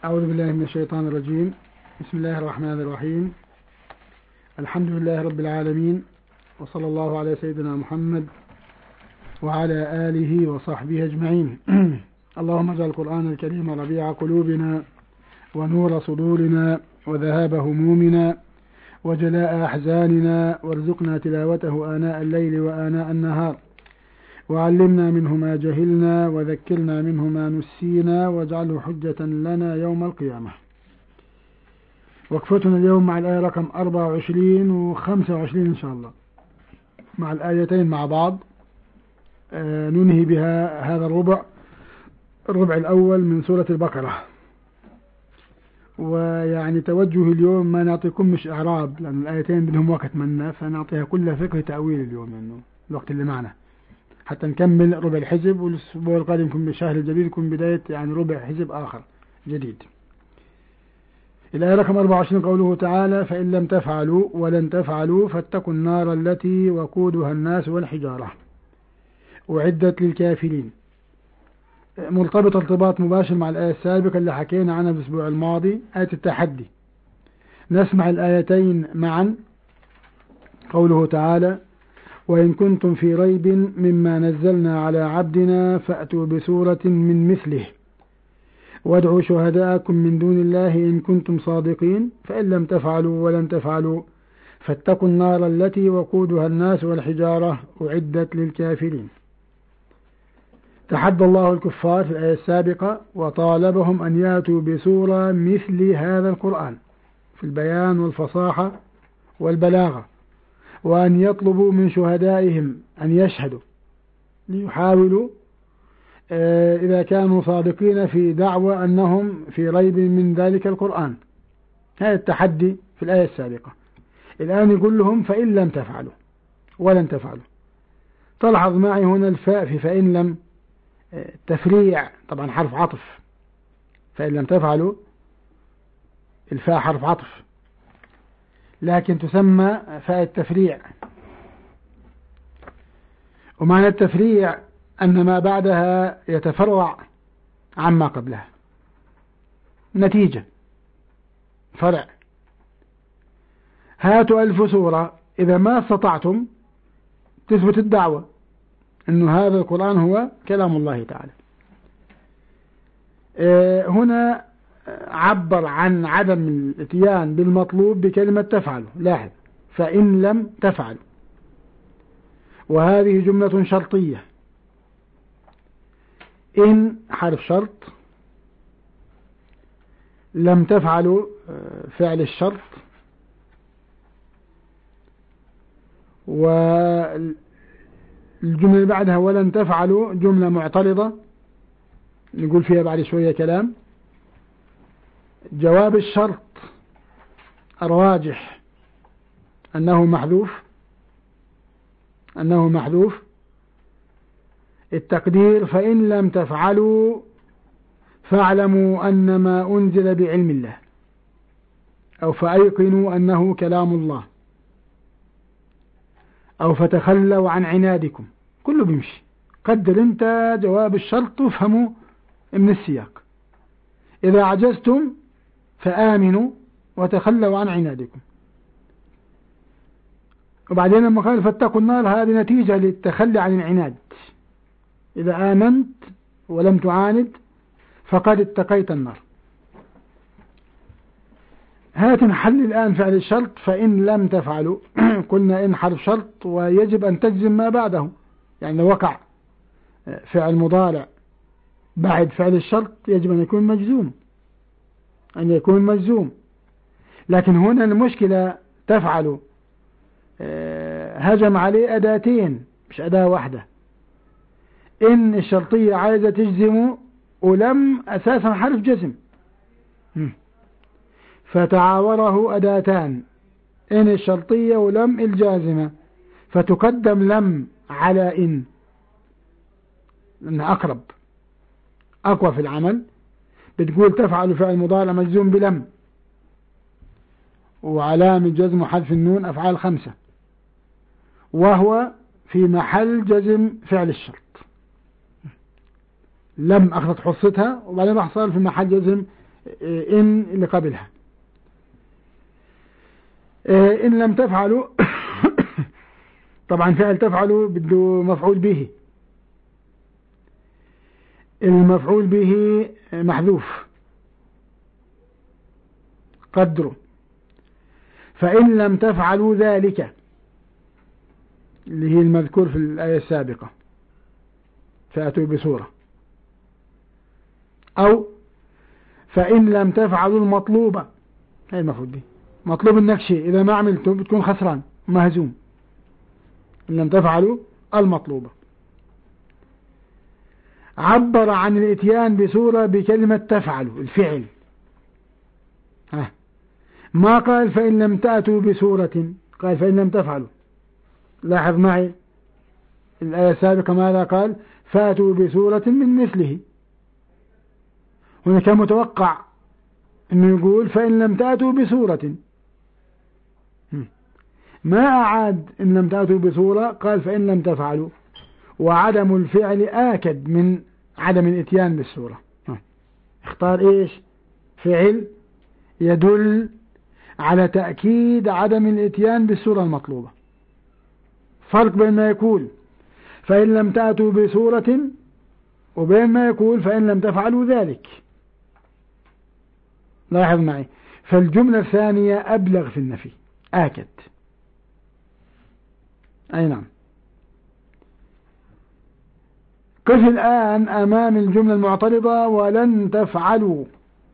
أعوذ بالله من الشيطان الرجيم. بسم الله الرحمن الرحيم. الحمد لله رب العالمين، وصلى الله على سيدنا محمد وعلى آله وصحبه أجمعين. اللهم اجعل القرآن الكريم ربيع قلوبنا ونور صدورنا وذهاب همومنا وجلاء أحزاننا، وارزقنا تلاوته آناء الليل وآناء النهار، وعلمنا منه ما جهلنا وذكرنا منه ما نسينا، واجعله حجة لنا يوم القيامة. وقفتنا اليوم مع الآية رقم 24 و 25 إن شاء الله، مع الآيتين مع بعض. ننهي بها هذا الربع الأول من سورة البقرة. ويعني توجه اليوم ما نعطيكم مش إعراب، لأن الآيتين بدهم وقت منا، فنعطيها كلها فقه تأويل اليوم، لأنه الوقت اللي معنا حتى نكمل ربع الحزب، والأسبوع القادم يكون بالشهر الجديد يكون بداية يعني ربع حزب آخر جديد. الآية رقم 24 قوله تعالى: فإن لم تفعلوا ولن تفعلوا فاتقوا النار التي وقودها الناس والحجارة أعدت للكافرين. مرتبط ارتباط مباشر مع الآية السابقة اللي حكينا عنها في الأسبوع الماضي، آية التحدي. نسمع الآيتين معا. قوله تعالى: وإن كنتم في ريب مما نزلنا على عبدنا فأتوا بسورة من مثله وادعوا شهداءكم من دون الله إن كنتم صادقين فإن لم تفعلوا ولن تفعلوا فاتقوا النار التي وقودها الناس والحجارة أعدت للكافرين. تحدى الله الكفار في الآية السابقة وطالبهم أن يأتوا بسورة مثل هذا القرآن في البيان والفصاحة والبلاغة، وأن يطلبوا من شهدائهم أن يشهدوا ليحاولوا إذا كانوا صادقين في دعوى أنهم في ريب من ذلك القرآن. هذا التحدي في الآية السابقة. الآن يقول لهم فإن لم تفعلوا ولن تفعلوا. تلاحظ معي هنا الفاء في فإن لم تفريع، طبعا حرف عطف. فإن لم تفعلوا الفاء حرف عطف، لكن تسمى فاء التفريع. ومعنى التفريع أن ما بعدها يتفرع عما قبلها، نتيجة فرع. هاتوا 1000 سورة إذا ما استطعتم تثبت الدعوة أنه هذا القرآن هو كلام الله تعالى. هنا عبر عن عدم الاتيان بالمطلوب بكلمة تفعل. لاحظ: فإن لم تفعل، وهذه جملة شرطية. إن حرف شرط، لم تفعلوا فعل الشرط، والجملة اللي بعدها ولن تفعلوا جملة معترضة نقول فيها بعد شوية كلام. جواب الشرط الراجح أنه محذوف. التقدير: فإن لم تفعلوا فاعلموا أن ما أنزل بعلم الله، أو فأيقنوا أنه كلام الله، أو فتخلوا عن عنادكم. كله بيمشي. قدر أنت جواب الشرط تفهموا من السياق. إذا عجزتم فآمنوا وتخلوا عن عنادكم. وبعدين لما قال فاتقوا النار، هذه نتيجة للتخلي عن العناد. إذا آمنت ولم تعاند فقد اتقيت النار. هات نحل الآن فعل الشرط. فإن لم تفعلوا قلنا إن حرف شرط ويجب أن تجزم ما بعده، يعني لو وقع فعل مضارع بعد فعل الشرط يجب أن يكون مجزوم. لكن هنا المشكلة تفعلوا هجم عليه أداتين مش أداة واحدة. إن الشرطية عايزة تجزم ولم أساسا حرف جزم، فتعاوره أداتان: إن الشرطية ولم الجازمة، فتقدم لم على إن، لأنها أقرب أقوى في العمل. بتقول تفعل فعل مضارع مجزوم بلم، وعلامة جزم حذف النون، أفعال 5، وهو في محل جزم فعل الشرط. لم أخذت حصتها وبعدين راح صار في محل جزم إن اللي قبلها. إن لم تفعلوا طبعا فعل تفعلوا بده مفعول به، المفعول به محذوف قدره، فإن لم تفعلوا ذلك اللي هي المذكور في الآية السابقة فأتوا بسورة، أو فإن لم تفعلوا المطلوبة، هي المفروض دي مطلوب انك شيء إذا ما عملته بتكون خسران مهزوم. إن لم تفعلوا المطلوبة. عبر عن الاتيان بسورة بكلمة تفعلوا الفعل، ما قال فإن لم تأتوا بسورة، قال فإن لم تفعلوا. لاحظ معي الآية السابقة ماذا قال؟ فأتوا بسورة من مثله. هنا كان متوقع أنه يقول فإن لم تأتوا بسورة، ما أعاد إن لم تأتوا بسورة، قال فإن لم تفعلوا، وعدم الفعل آكد من عدم الاتيان بالسورة. اختار إيش؟ فعل يدل على تأكيد عدم الاتيان بالسورة المطلوبة. فرق بين ما يقول فإن لم تأتوا بسورة وبين ما يقول فإن لم تفعلوا ذلك. لاحظ معي، فالجملة الثانية أبلغ في النفي آكد. أي نعم. قف الآن أمام الجملة المعترضة ولن تفعلوا.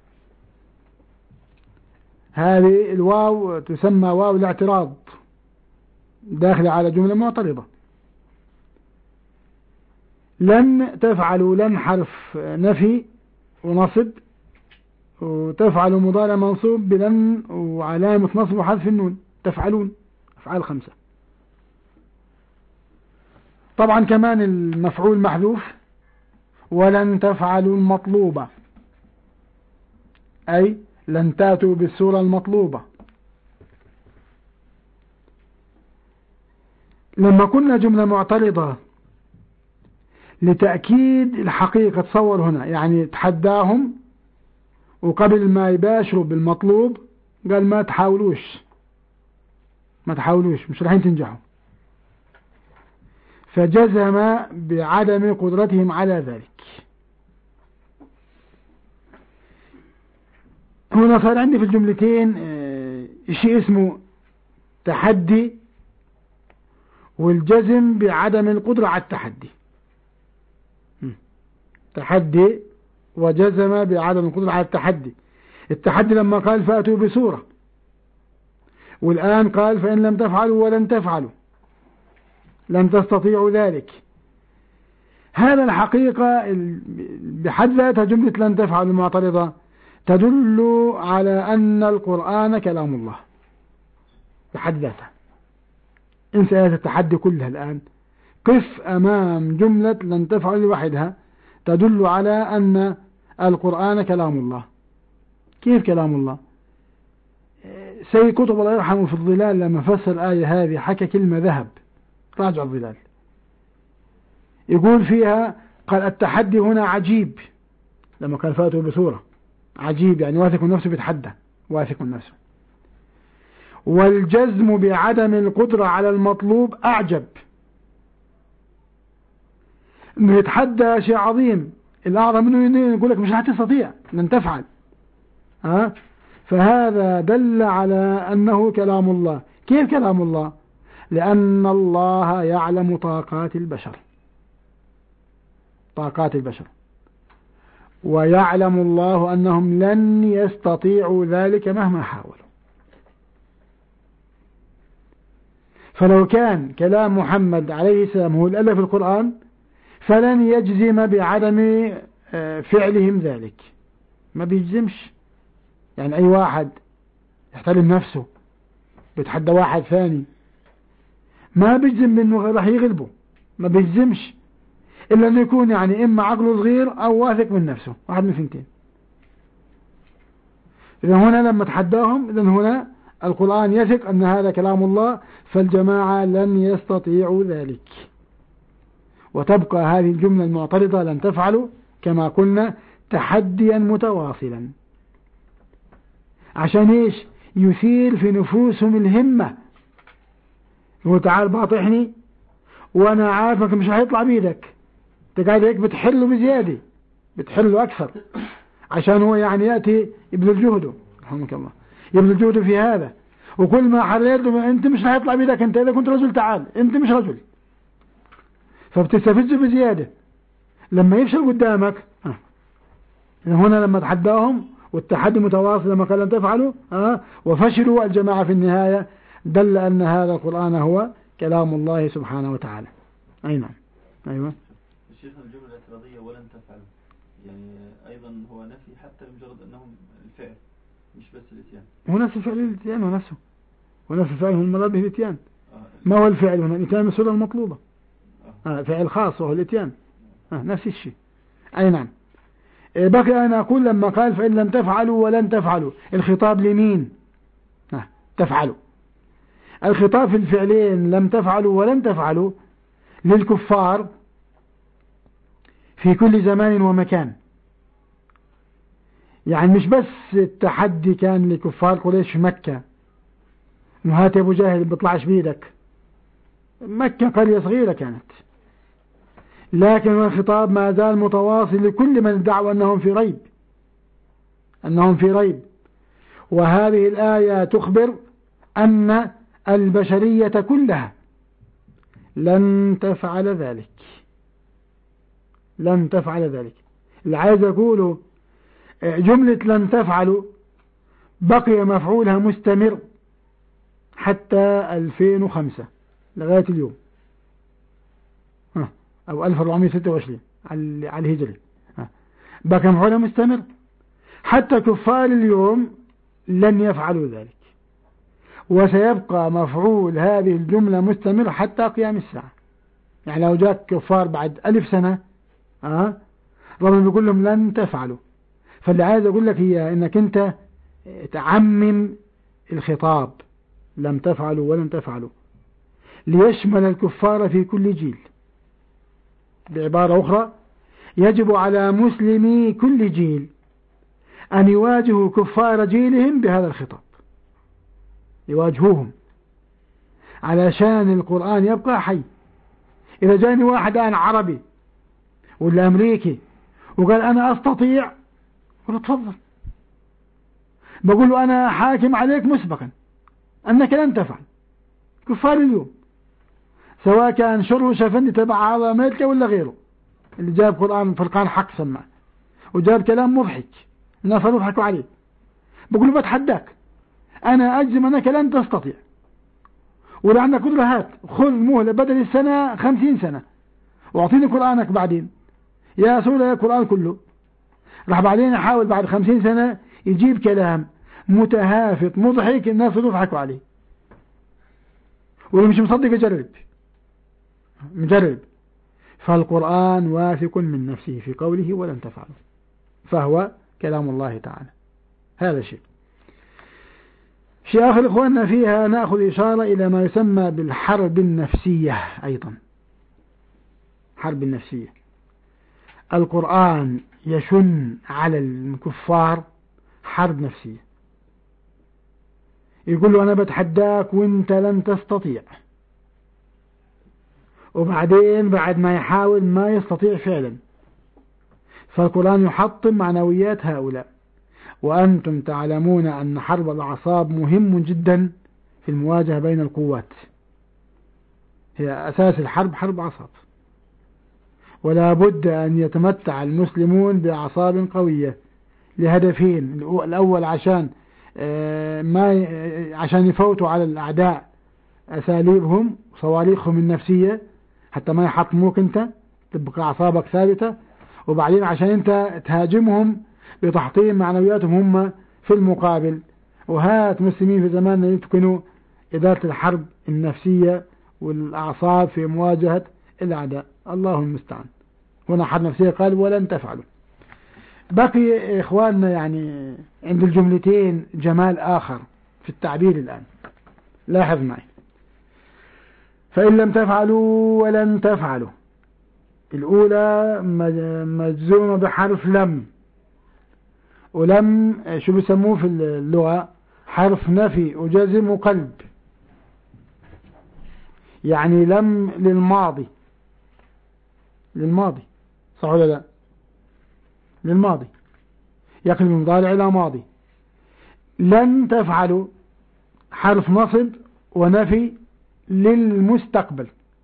هذه الواو تسمى واو الاعتراض، داخلة على جملة معترضة. لن تفعلوا، لن حرف نفي ونصب، وتفعلوا مضارع منصوب بلن وعلامة نصب وحذف النون. تفعلون أفعال 5. طبعا كمان المفعول محذوف. ولن تفعلوا المطلوبة، أي لن تأتوا بالسورة المطلوبة. لما كنا جملة معترضة لتأكيد الحقيقة، تصور هنا يعني تحداهم وقبل ما يباشروا بالمطلوب قال ما تحاولوش مش راح تنجحوا، فجزم بعدم قدرتهم على ذلك. هنا صار عندي في الجملتين شيء اسمه تحدي، والجزم بعدم القدرة على التحدي. تحدي وجزم بعدم القدرة على التحدي. التحدي لما قال فأتوا بسورة، والآن قال فإن لم تفعلوا ولن تفعلوا، لن تستطيعوا ذلك. هذا الحقيقة بحد ذاتها جملة لن تفعلوا المعترضة تدل على أن القرآن كلام الله بحد ذاتها. انسى آية التحدي كلها الآن، قف أمام جملة لن تفعلوا لوحدها تدل على أن القرآن كلام الله. كيف كلام الله؟ سيد قطب الله يرحمه في الظلال لما فسر الآية هذه حكى كلمة ذهب، راجع الظلال، يقول فيها قال التحدي هنا عجيب. لما قال فاتوا بسورة عجيب يعني واثق من نفسه، بيتحدى واثق من نفسه. والجزم بعدم القدرة على المطلوب أعجب، انه يتحدى شيء عظيم، الأعظم منه يقول لك مش راح تستطيع لن تفعل. فهذا دل على أنه كلام الله. كيف كلام الله؟ لأن الله يعلم طاقات البشر، ويعلم الله أنهم لن يستطيعوا ذلك مهما حاولوا. فلو كان كلام محمد عليه السلام هو الألف في القرآن فلن يجزم بعدم فعلهم ذلك، ما بيجزمش. يعني أي واحد يحترم نفسه بيتحدى واحد ثاني ما بيجزم بأنه راح يغلبه، ما بيجزمش إلا أنه يكون يعني إما عقله صغير أو واثق من نفسه، واحد من ثنتين. إذا هنا لما تحداهم، إذا هنا القرآن يثق أن هذا كلام الله، فالجماعة لن يستطيعوا ذلك. وتبقى هذه الجملة المعترضة لن تفعلوا كما قلنا تحديا متواصلا. عشان ايش؟ يثير في نفوسهم الهمة. يقول تعال باطحني وانا عارفك مش هيطلع بيدك، تقعد هيك بتحله بزيادة، بتحله اكثر، عشان هو يعني يأتي يبذل جهده، رحمك الله، يبذل جهده في هذا. وكل ما حريته انت مش هيطلع بيدك، انت اذا كنت رجل تعال، انت مش رجل، فبتستفزه بزيادة. لما يفشل قدامك هنا لما تحداهم، والتحدي متواصل لما قال لن تفعلوا وفشلوا الجماعة في النهاية، دل أن هذا القرآن هو كلام الله سبحانه وتعالى. أي نعم. أيوة الشيخ الجملة الاعتراضية ولن تفعل يعني أيضا هو نفي حتى لمجرد أنهم الفعل مش بس الاتيان. هو نفس الفعل الاتيان ونفسه، ونفس الفعل هو المراد به الاتيان. ما هو الفعل هنا؟ الاتيان بالصورة المطلوبة. فعل خاص وهو الاتيان. نفس الشيء. أي نعم. بقي أنا أقول لما قال فإن لم تفعلوا ولن تفعلوا، الخطاب لمين؟ تفعلوا. الخطاب في الفعلين لم تفعلوا ولن تفعلوا للكفار في كل زمان ومكان. يعني مش بس التحدي كان لكفار قريش في مكة، انه هات يا ابو جاهل بيطلعش بيدك، مكة قرية صغيرة كانت، لكن الخطاب ما زال متواصل لكل من ادعوا أنهم في ريب، أنهم في ريب. وهذه الآية تخبر أن البشرية كلها لن تفعل ذلك، لن تفعل ذلك. اللي عايز أقوله جملة لن تفعلوا بقي مفعولها مستمر حتى 2005 لغاية اليوم، أو 1426 على الهجري، بقى مفعولها مستمر حتى كفار اليوم لن يفعلوا ذلك، وسيبقى مفعول هذه الجملة مستمر حتى قيام الساعة. يعني لو جاء كفار بعد 1000 سنة ربنا يقول لهم لن تفعلوا. فاللي عايز أقول لك هي إنك أنت تعمم الخطاب لم تفعلوا ولن تفعلوا ليشمل الكفار في كل جيل. بعبارة أخرى يجب على مسلمي كل جيل أن يواجهوا كفار جيلهم بهذا الخطاب، يواجهوهم علشان القرآن يبقى حي. إذا جاني واحد الآن عربي ولا أمريكي وقال أنا أستطيع، قل تفضل، بقول له أنا حاكم عليك مسبقا أنك لن تفعل. كفار اليوم سواء كان شر شفندي تبع أمريكا ولا غيره اللي جاب قرآن فرقان حق سمع وجاب كلام مضحك الناس يضحكوا عليه، بقول له بتحداك، أنا أجزم أنك لن تستطيع، ولا عندك قدرة، هات خذ مهلة بدل السنة 50 سنة واعطيني قرآنك بعدين يا سورة يا قرآن كله. راح بعدين يحاول بعد 50 سنة يجيب كلام متهافت مضحك الناس يضحكوا عليه، واللي مش مصدق يجرب مجرب. فالقرآن واثق من نفسه في قوله ولن تفعلوا، فهو كلام الله تعالى. هذا شيء آخر إخواننا فيها نأخذ إشارة إلى ما يسمى بالحرب النفسية. أيضا حرب النفسية، القرآن يشن على الكفار حرب نفسية، يقول له أنا بتحداك وانت لن تستطيع، وبعدين بعد ما يحاول ما يستطيع فعلا. فالقرآن يحطم معنويات هؤلاء. وأنتم تعلمون أن حرب الأعصاب مهم جدا في المواجهة بين القوات، هي أساس الحرب حرب أعصاب، ولا بد أن يتمتع المسلمون بأعصاب قوية لهدفين. الأول عشان يفوتوا على الأعداء أساليبهم وصواريخهم النفسية حتى ما يحطموك أنت، تبقى أعصابك ثابتة، وبعدين عشان أنت تهاجمهم بتحطيم معنوياتهم هم في المقابل. وهات مسلمين في زماننا يتقنوا إدارة الحرب النفسية والأعصاب في مواجهة الأعداء، الله المستعان. هنا حرب نفسية قال ولن تفعلوا. بقي إخواننا يعني عند الجملتين جمال آخر في التعبير الآن، لاحظ معي. فإن لم تفعلوا ولن تفعلوا، الأولى مجزومة بحرف لم، ولم شو بيسموه في اللغة حرف نفي وجزم وقلب، يعني لم للماضي صح ولا لا؟ للماضي يقلب المضارع إلى ماضي. لن تفعلوا حرف نصب ونفي للمستقبل.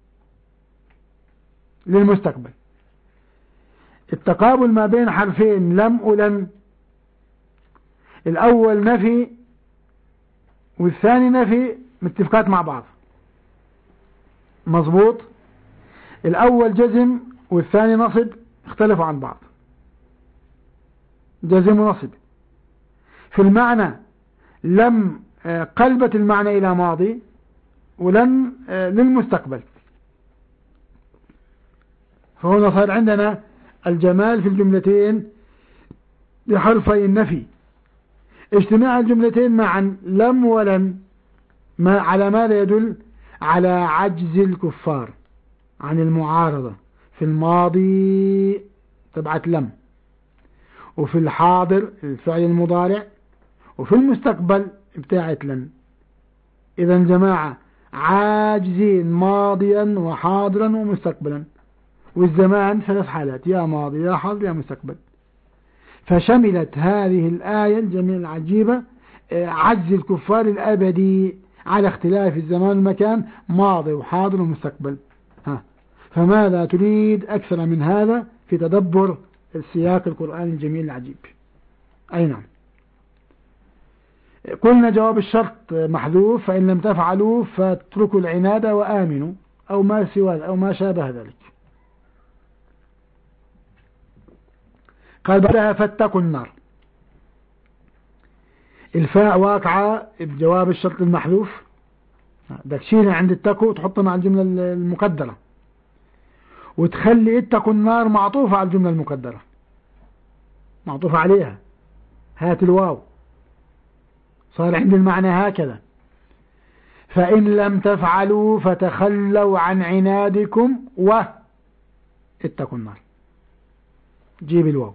التقابل ما بين حرفين لم ولن، الأول نفي والثاني نفي متفقات مع بعض، مظبوط. الأول جزم والثاني نصب، اختلفوا عن بعض، جزم ونصب. في المعنى لم قلبت المعنى إلى ماضي، ولن للمستقبل. فهنا صار عندنا الجمال في الجملتين بحرفي النفي. اجتماع الجملتين معا لم ولن على ماذا يدل؟ على عجز الكفار عن المعارضة في الماضي تبعت لم، وفي الحاضر الفعل المضارع، وفي المستقبل بتاعت لن. إذا جماعة عاجزين ماضيا وحاضرا ومستقبلا، والزمان 3 حالات، يا ماضي يا حاضر يا مستقبل. فشملت هذه الآية الجميلة العجيبة عجز الكفار الأبدي على اختلاف الزمان والمكان، ماضي وحاضر ومستقبل. فماذا تريد أكثر من هذا في تدبر السياق القرآني الجميل العجيب؟ أي نعم. قلنا جواب الشرط محذوف، فإن لم تفعلوا فاتركوا العناد وآمنوا، أو ما سوى أو ما شابه ذلك. قال بعدها فاتقوا النار. الفاء واقعة بجواب الشرط المحذوف، بدك تشيلها عند التقوا وتحطها مع الجملة المقدرة، وتخلي اتقوا النار معطوفة على الجملة المقدرة، معطوفة عليها، هات الواو، صار عند المعنى هكذا. فإن لم تفعلوا فتخلوا عن عنادكم واتقوا النار، جيب الواو،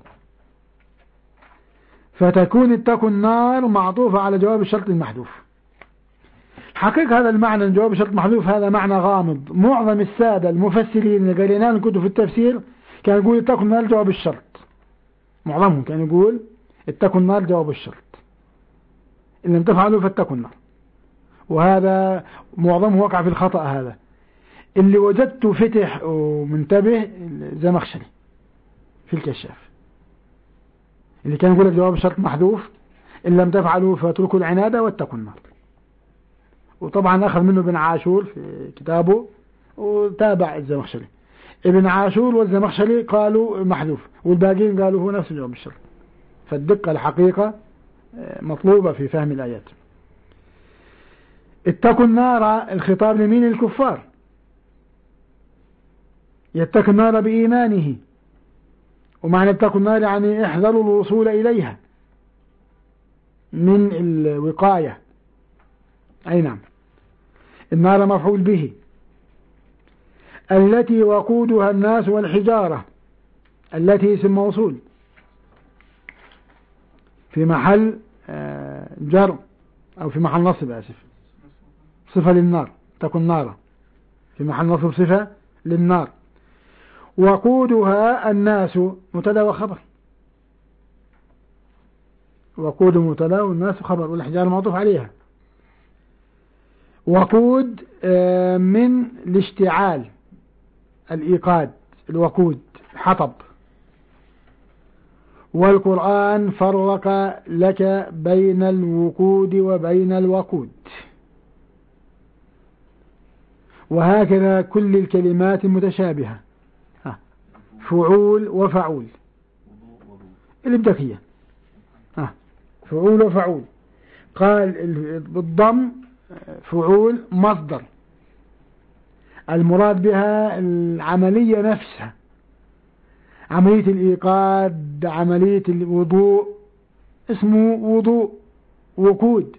فتكون اتقوا النار معطوفة على جواب الشرط المحذوف. حقيقة هذا المعنى جواب الشرط المحذوف هذا معنى غامض. معظم السادة المفسرين اللي قريناه من كتب في التفسير كان يقول اتقوا النار جواب الشرط، معظمهم كان يقول اتقوا النار جواب الشرط، إن لم تفعلوا فاتقوا النار. وهذا معظمه وقع في الخطأ. هذا اللي وجدته فتح ومنتبه زمخشري في الكشاف، اللي كان يقول جواب الشرط محذوف إن لم تفعلوا فاتركوا العنادة واتقوا النار. وطبعا أخذ منه ابن عاشور في كتابه وتابع الزمخشري. ابن عاشور والزمخشري قالوا محذوف، والباقين قالوا هو نفس جواب الشرط. فالدقة الحقيقة مطلوبة في فهم الآيات. اتقوا النار الخطاب لمين؟ الكفار. يتقوا النار بإيمانه، ومعنى اتقوا النار يعني احذروا الوصول إليها من الوقاية. أي نعم. النار مفعول به، التي وقودها الناس والحجارة، التي اسم موصول في محل جر أو في محل نصب، آسف، صفة للنار، اتقوا النار في محل نصب صفة للنار. وقودها الناس مبتدا وخبر، وقود مبتدا والناس خبر، والحجارة معطوف عليها. وقود من الاشتعال، الإيقاد، الوقود، حطب. والقرآن فرق لك بين الوقود وبين الوقود. وهكذا كل الكلمات المتشابهة، فعول وفعول الابدكية، فعول وفعول. قال بالضم فعول مصدر، المراد بها العملية نفسها، عملية الإيقاد، عملية الوضوء، اسمه وضوء، وقود.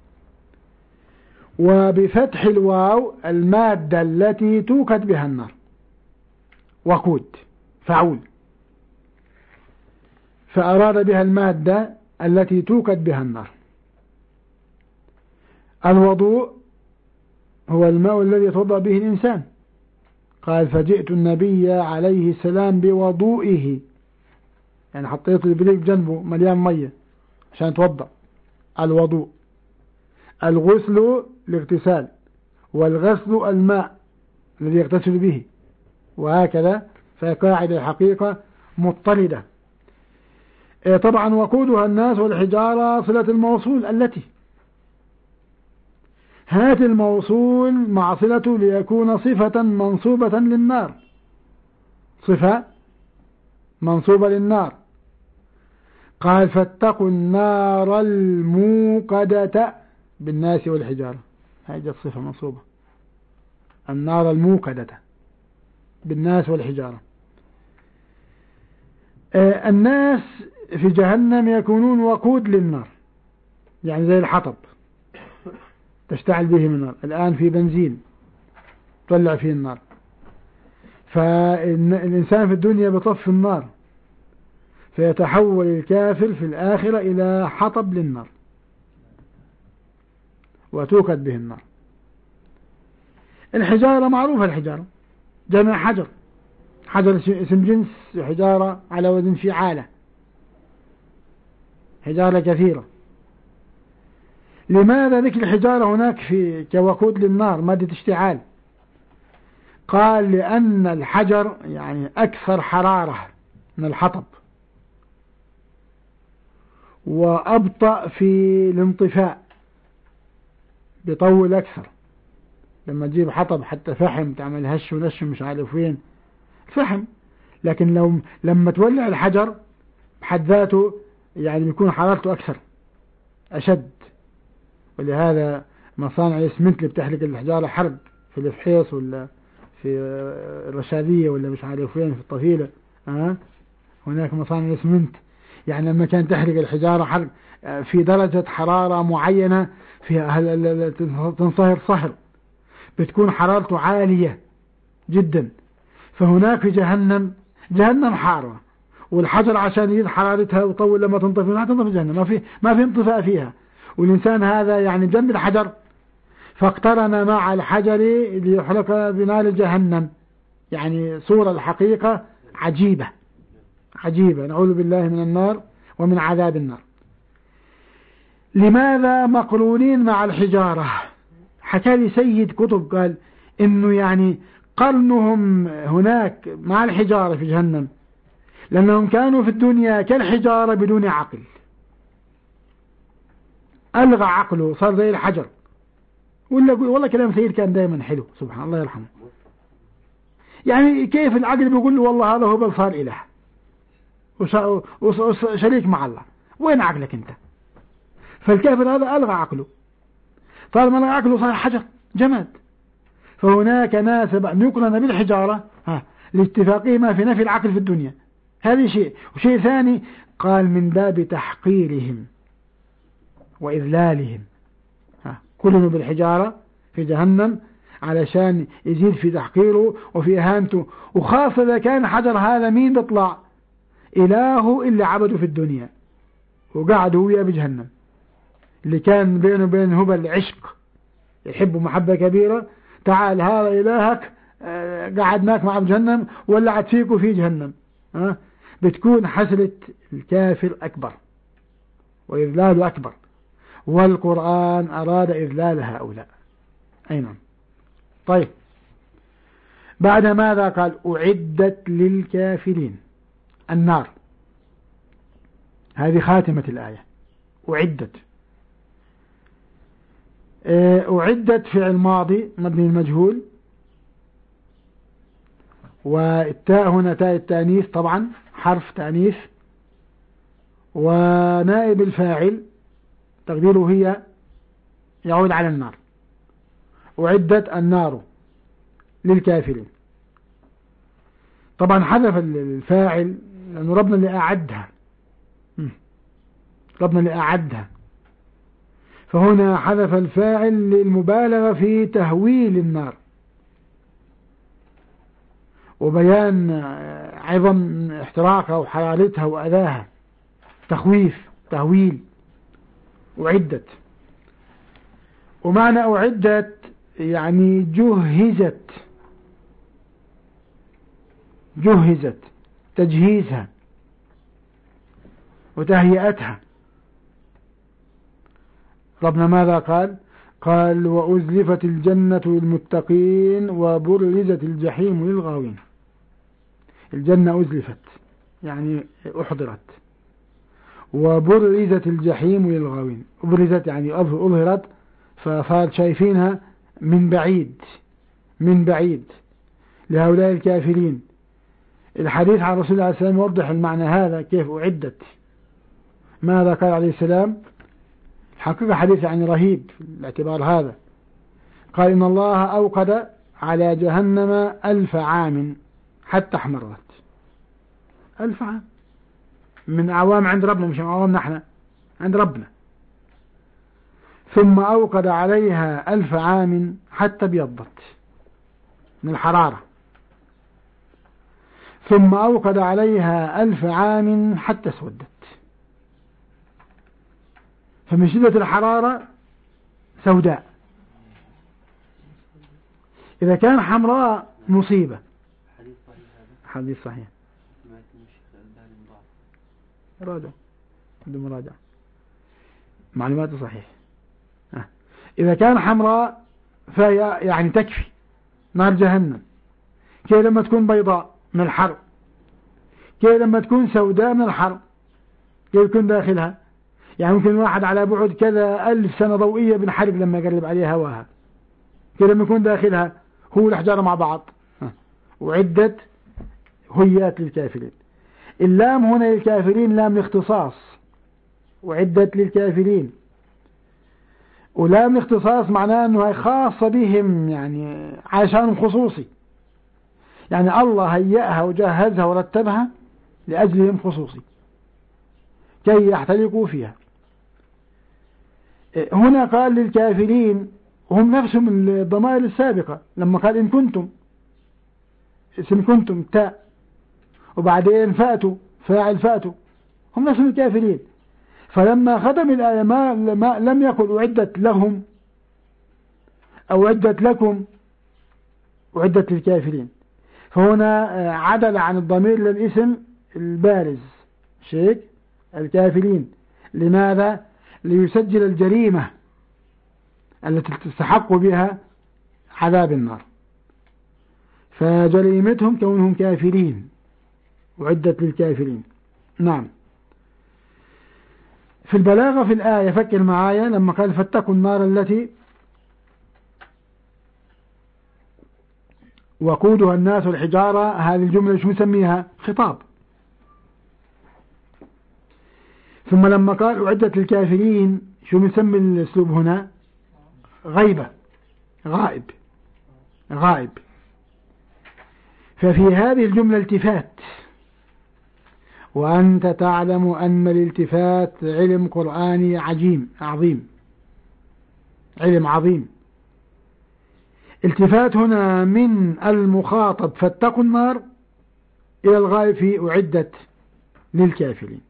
وبفتح الواو المادة التي توقد بها النار، وقود، فعول. فأراد بها المادة التي توقد بها النار. الوضوء هو الماء الذي يتوضأ به الإنسان. قال فجئت النبي عليه السلام بوضوئه، يعني حطيت البريق جنبه مليان مية عشان يتوضأ. الوضوء. الغسل الاغتسال، والغسل الماء الذي يغتسل به، وهكذا. فقاعدة حقيقة مضطردة. طبعا وقودها الناس والحجارة صلة الموصول التي هات الموصول مع صلته ليكون صفة منصوبة للنار، صفة منصوبة للنار. قال فاتقوا النار الموقدة بالناس والحجارة، هذه صفة منصوبة، النار الموقدة بالناس والحجارة. الناس في جهنم يكونون وقود للنار، يعني زي الحطب تشتعل به من النار. الآن في بنزين تولع فيه النار، فالإنسان في الدنيا بطفي النار، فيتحول الكافر في الآخرة إلى حطب للنار وتوقد به النار. الحجارة معروفة، الحجارة جمع حجر، حجر اسم جنس، حجارة على وزن فعالة، حجارة كثيرة. لماذا ذكر الحجارة هناك في كوقود للنار مادة اشتعال؟ قال لأن الحجر يعني أكثر حرارة من الحطب، وأبطأ في الانطفاء، بيطول أكثر. لما تجيب حطب حتى فحم تعمل هش ونش مش عارف وين فحم، لكن لما تولع الحجر بحد ذاته يعني بيكون حرارته أكثر أشد. ولهذا مصانع الاسمنت اللي بتحرق الحجارة حرق في الفحيص ولا في الرشادية ولا مش عارف وين في الطفيلة، هناك مصانع الاسمنت يعني لما كان تحرق الحجارة حرق في درجة حرارة معينة فيها تنصهر صهر، بتكون حرارته عالية جدا. فهناك في جهنم حارة، والحجر عشان يزيد حرارتها وطول لما تنطفي ما تنطفي جهنم، ما في انطفاء فيها. والإنسان هذا يعني جنب الحجر فاقترن مع الحجر ليحرق بنار جهنم، يعني صورة الحقيقة عجيبة عجيبة، نعوذ بالله من النار ومن عذاب النار. لماذا مقرونين مع الحجارة؟ حكى لي سيد كتب قال إنه يعني قرنهم هناك مع الحجارة في جهنم لأنهم كانوا في الدنيا كالحجارة بدون عقل، ألغى عقله صار زي الحجر. والله كلام سيد كان دائما حلو سبحان الله يرحمه. يعني كيف العقل بيقول له والله هذا هو بل صار إله وشريك مع الله، وين عقلك أنت؟ فالكافر هذا ألغى عقله، صار ما ألغى عقله صار حجر جماد. فهناك ناس يقرن بالحجارة لاتفاقه ما في نفي العقل في الدنيا، هذا شيء. وشيء ثاني قال من باب تحقيرهم وإذلالهم، كلهم بالحجارة في جهنم علشان يزيد في تحقيره وفي إهانته. وخاصة إذا كان حجر هذا مين بيطلع؟ إله اللي عبده في الدنيا وقعد هو بجهنم، اللي كان بينه وبين هبل عشق يحبه محبة كبيرة، تعال هذا إلهك قعدناك مع جهنم ولعت فيك في جهنم. بتكون حسرة الكافر أكبر وإذلاله أكبر، والقرآن أراد إذلال هؤلاء. أي نعم. طيب بعد ماذا قال أعدت للكافرين النار؟ هذه خاتمة الآية. أعدت فعل ماضي مبني المجهول، والتاء هنا تاء التانيث طبعا حرف تانيث، ونائب الفاعل تقديره هي يعود على النار. أعدت النار للكافرين. طبعا حذف الفاعل لأنه ربنا اللي أعدها، فهنا حذف الفاعل للمبالغة في تهويل النار وبيان عظم احتراقها وحرارتها وأذاها، تخويف تهويل. أعدت، ومعنى أعدت يعني جهزت تجهيزها وتهيئتها. ربنا ماذا قال وأزلفت الجنة للمتقين وبرزت الجحيم للغاوين. الجنة أزلفت يعني أحضرت، وبرزت الجحيم للغاوين. أبرزت يعني أظهرت، فصار شايفينها من بعيد لهؤلاء الكافرين. الحديث عن رسول الله عليه السلام يوضح المعنى هذا كيف أعدت. ماذا قال عليه السلام؟ حقيقة حديث يعني رهيب في الاعتبار هذا. قال إن الله أوقد على جهنم 1000 عام حتى احمرت. 1000 عام من أعوام عند ربنا، مش من أعوامنا احنا، عند ربنا. ثم أوقد عليها 1000 عام حتى ابيضت من الحرارة. ثم أوقد عليها 1000 عام حتى اسودت. فمن شدة الحرارة سوداء. إذا كان حمراء مصيبة. حديث صحيح. راجع بدون مراجعة، معلوماته صحيح. إذا كان حمراء فهي يعني تكفي نار جهنم. كي لما تكون بيضاء من الحر، كي لما تكون سوداء من الحر، كي يكون داخلها يعني ممكن واحد على بعد كذا 1000 سنة ضوئية بنحرق لما يقرب عليها هواها، كي لما يكون داخلها هو الأحجار مع بعض. وعدت هيات للكافرين. اللام هنا للكافرين لام الاختصاص، وعدت للكافرين. ولام الاختصاص معناه أنها خاصة بهم، يعني عشان خصوصي، يعني الله هيأها وجهزها ورتبها لأجلهم خصوصي كي يحتلقوا فيها. هنا قال للكافرين وهم نفسهم الضمائر السابقة، لما قال إن كنتم، اسم كنتم تاء، وبعدين فأتوا فاعل فأتوا، هم نفسهم الكافرين. فلما ختم الآية ما لم يقل أعدت لهم أو أعدت لكم، أعدت للكافرين. فهنا عدل عن الضمير للاسم البارز شيك الكافرين. لماذا؟ ليسجل الجريمة التي تستحق بها عذاب النار، فجريمتهم كونهم كافرين، وعدت للكافرين. نعم. في البلاغة في الآية فكر معايا لما قال فاتقوا النار التي وقودها الناس والحجارة، هذه الجملة شو نسميها؟ خطاب. ثم لما قال أعدت للكافرين شو نسمي الأسلوب هنا؟ غيبة، غائب. ففي هذه الجملة التفات، وأنت تعلم أن الالتفات علم قرآني عظيم، علم عظيم. التفات هنا من المخاطب فاتقوا النار إلى الغائب في أعدت للكافرين.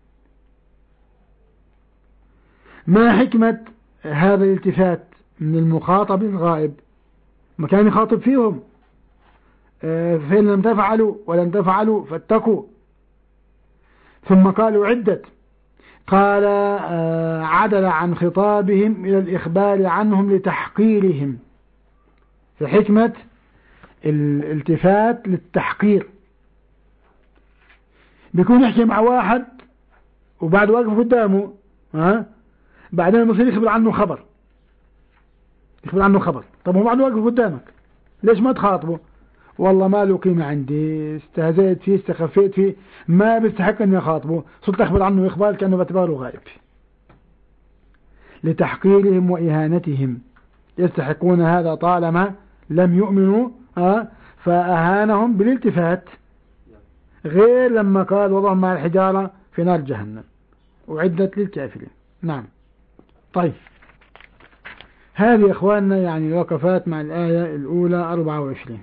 ما حكمة هذا الالتفات من المخاطب للغائب؟ ما كان يخاطب فيهم، فإن لم تفعلوا ولن تفعلوا فاتقوا. ثم قالوا عدت، قال عدل عن خطابهم إلى الإخبار عنهم لتحقيرهم. في حكمة الالتفات للتحقير، بيكون يحكي مع واحد وبعد واقف قدامه بعدين يصير يخبر عنه خبر. طب هو بعد واقف قدامك ليش ما تخاطبه؟ والله ما له قيمة عندي، استهزيت فيه استخفيت فيه، ما بيستحق أن يخاطبه، صرت أخبر عنه إخبار كأنه باعتباره غائب. لتحقيرهم وإهانتهم، يستحقون هذا طالما لم يؤمنوا فأهانهم بالالتفات، غير لما قال وضعهم مع الحجارة في نار جهنم وعدت للكافرين. نعم. طيب، هذه إخواننا يعني وقفات مع الآية الأولى 24.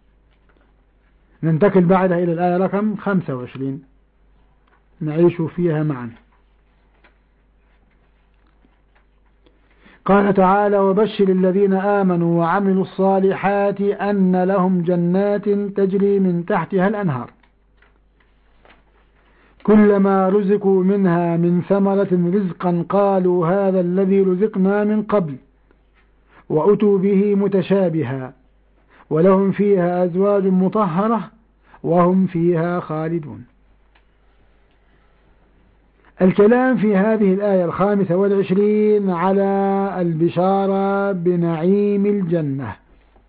ننتقل بعدها إلى الآية رقم 25 نعيش فيها معا. قال تعالى: وبشر الذين آمنوا وعملوا الصالحات أن لهم جنات تجري من تحتها الأنهار كلما رزقوا منها من ثمرة رزقا قالوا هذا الذي رزقنا من قبل وأتوا به متشابها ولهم فيها أزواج مطهرة وهم فيها خالدون. الكلام في هذه الآية 25 على البشارة بنعيم الجنة.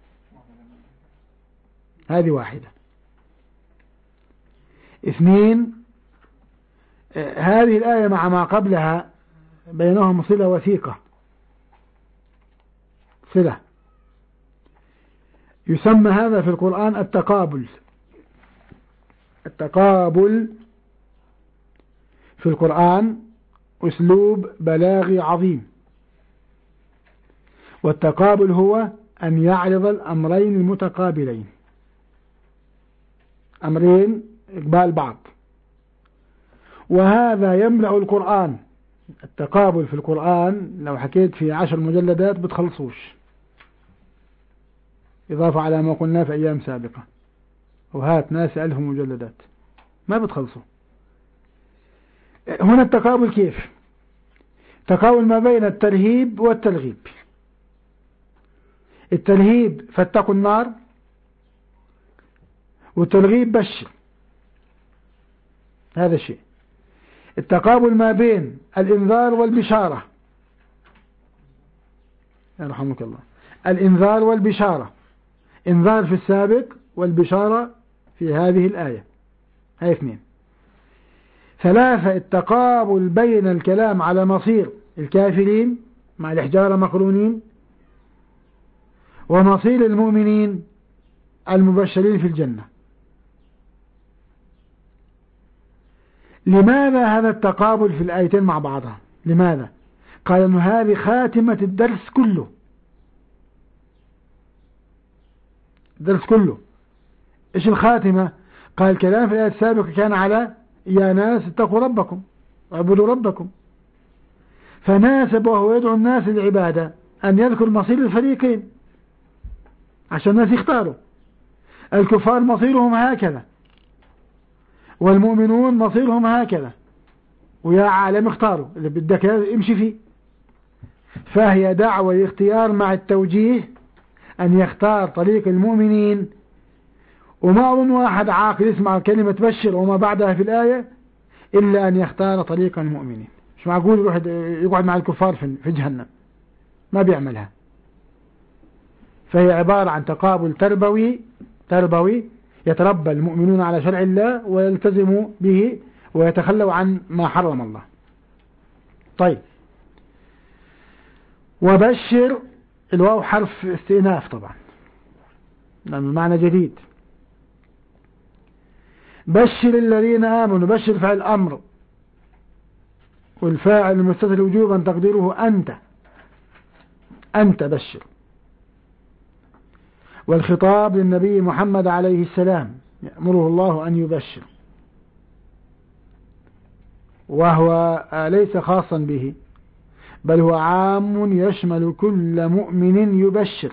هذه واحدة. 2، هذه الآية مع ما قبلها بينهم صلة وثيقة، صلة، يسمى هذا في القرآن التقابل. التقابل في القرآن أسلوب بلاغي عظيم، والتقابل هو أن يعرض الأمرين المتقابلين، أمرين إقبال بعض، وهذا يملأ القرآن. التقابل في القرآن لو حكيت في 10 مجلدات بتخلصوش، إضافة على ما قلنا في أيام سابقة، وهات ناس 1000 مجلدات ما بتخلصوا. هنا التقابل كيف؟ تقابل ما بين الترهيب والترغيب. الترهيب فاتقوا النار، والترغيب بشر، هذا الشيء. التقابل ما بين الإنذار والبشارة، يرحمك الله، الإنذار والبشارة، إنذار في السابق والبشارة في هذه الآية، هاي 2. 3، التقابل بين الكلام على مصير الكافرين مع الإحجار مقرونين ومصير المؤمنين المبشرين في الجنة. لماذا هذا التقابل في الآيتين مع بعضها؟ لماذا؟ قال أنه هذه خاتمة الدرس كله. الدرس كله إيش الخاتمة؟ قال الكلام في الآية السابقة كان على يا ناس اتقوا ربكم واعبدوا ربكم، فناسب وهو يدعو الناس للعبادة أن يذكر مصير الفريقين عشان الناس يختاروا. الكفار مصيرهم هكذا، والمؤمنون مصيرهم هكذا، ويا عالم اختاروا اللي بدك امشي فيه. فهي دعوة اختيار مع التوجيه أن يختار طريق المؤمنين. وما أظن واحد عاقل يسمع كلمة بشر وما بعدها في الآية إلا أن يختار طريق المؤمنين. مش معقول يروح يقعد مع الكفار في جهنم، ما بيعملها. فهي عبارة عن تقابل تربوي يتربى المؤمنون على شرع الله ويلتزموا به ويتخلوا عن ما حرم الله. طيب، وبشر الواو حرف استئناف طبعا لأنه المعنى جديد. بشر الذين آمنوا، بشر فعل أمر والفاعل المستتر وجوبا تقديره أنت بشر، والخطاب للنبي محمد عليه السلام يأمره الله أن يبشر، وهو ليس خاصا به بل هو عام يشمل كل مؤمن يبشر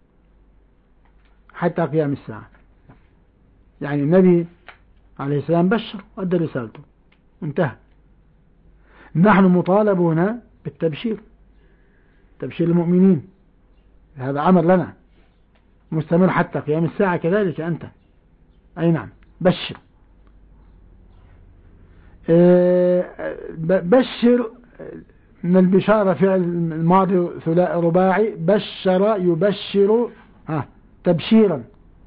حتى قيام الساعة. يعني النبي عليه السلام بشر وأدى رسالته انتهى. نحن مطالبون بالتبشير، تبشير المؤمنين، هذا أمر لنا مستمر حتى قيام الساعة. كذلك أنت أي نعم بشر. بشر من البشارة فعل الماضي رباعي، بشر يبشر تبشيرا.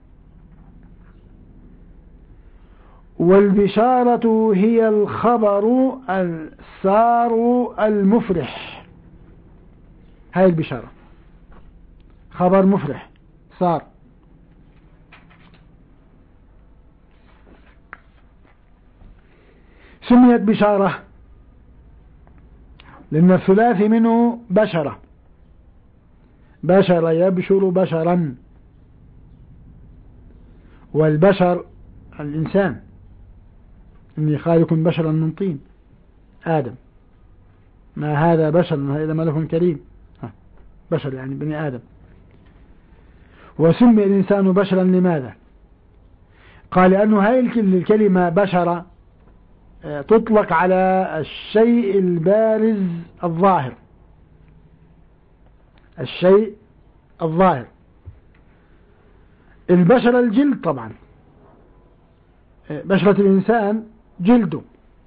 والبشارة هي الخبر السار المفرح، هاي البشارة خبر مفرح صار. سميت بشارة لأن الثلاثي منه بشرة، بشر يبشر بشرا، والبشر الإنسان، إني خالق بشرا من طين آدم، ما هذا بشر هذا ملك كريم. بشر يعني بني آدم. وسمي الإنسان بشرا لماذا؟ قال لأنه هاي الكلمة بشرة تطلق على الشيء البارز الظاهر، الشيء الظاهر. البشرة الجلد طبعا، بشرة الإنسان جلده،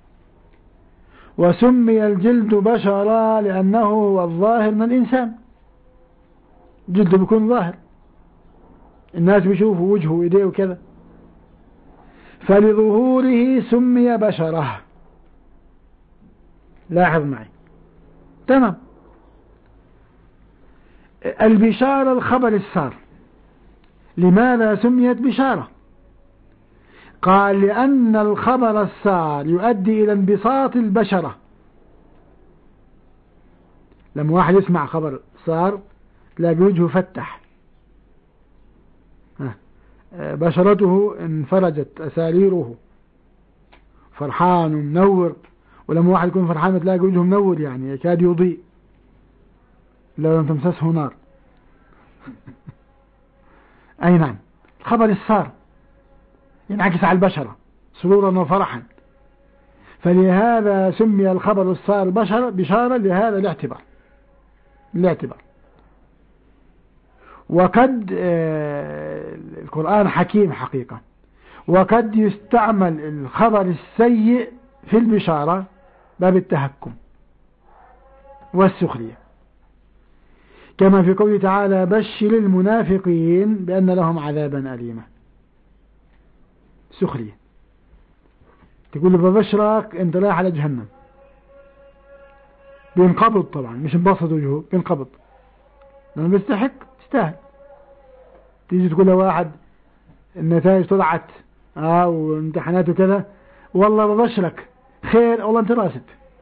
وسمي الجلد بشرا لأنه هو الظاهر من الإنسان، جلده بيكون ظاهر، الناس بيشوفوا وجهه وإيديه وكذا، فلظهوره سمي بشرة. لاحظ معي تمام. البشارة الخبر السار، لماذا سميت بشارة؟ قال لأن الخبر السار يؤدي إلى انبساط البشرة. لما واحد يسمع خبر سار تلاقي وجهه فتح، بشرته انفرجت، أساريره، فرحان ومنور. ولما واحد يكون فرحان تلاقي وجهه منور، يعني يكاد يضيء لو لم تمسسه نار. أي نعم، الخبر السار ينعكس على البشرة سرورا وفرحا، فلهذا سمي الخبر السار بشارة لهذا الاعتبار. وقد القرآن حكيم حقيقة، وقد يستعمل الخبر السيء في البشارة باب التهكم والسخرية، كما في قوله تعالى بشر المنافقين بأن لهم عذابا أليما. سخرية، تقول له ببشرك انت رايح على جهنم، بينقبض طبعا، مش انبسط وجهه، بينقبض لأنه بيستحق، تستاهل. تيجي تقول له واحد النتائج طلعت وامتحانات وكذا، والله ببشرك خير، والله انت راسب،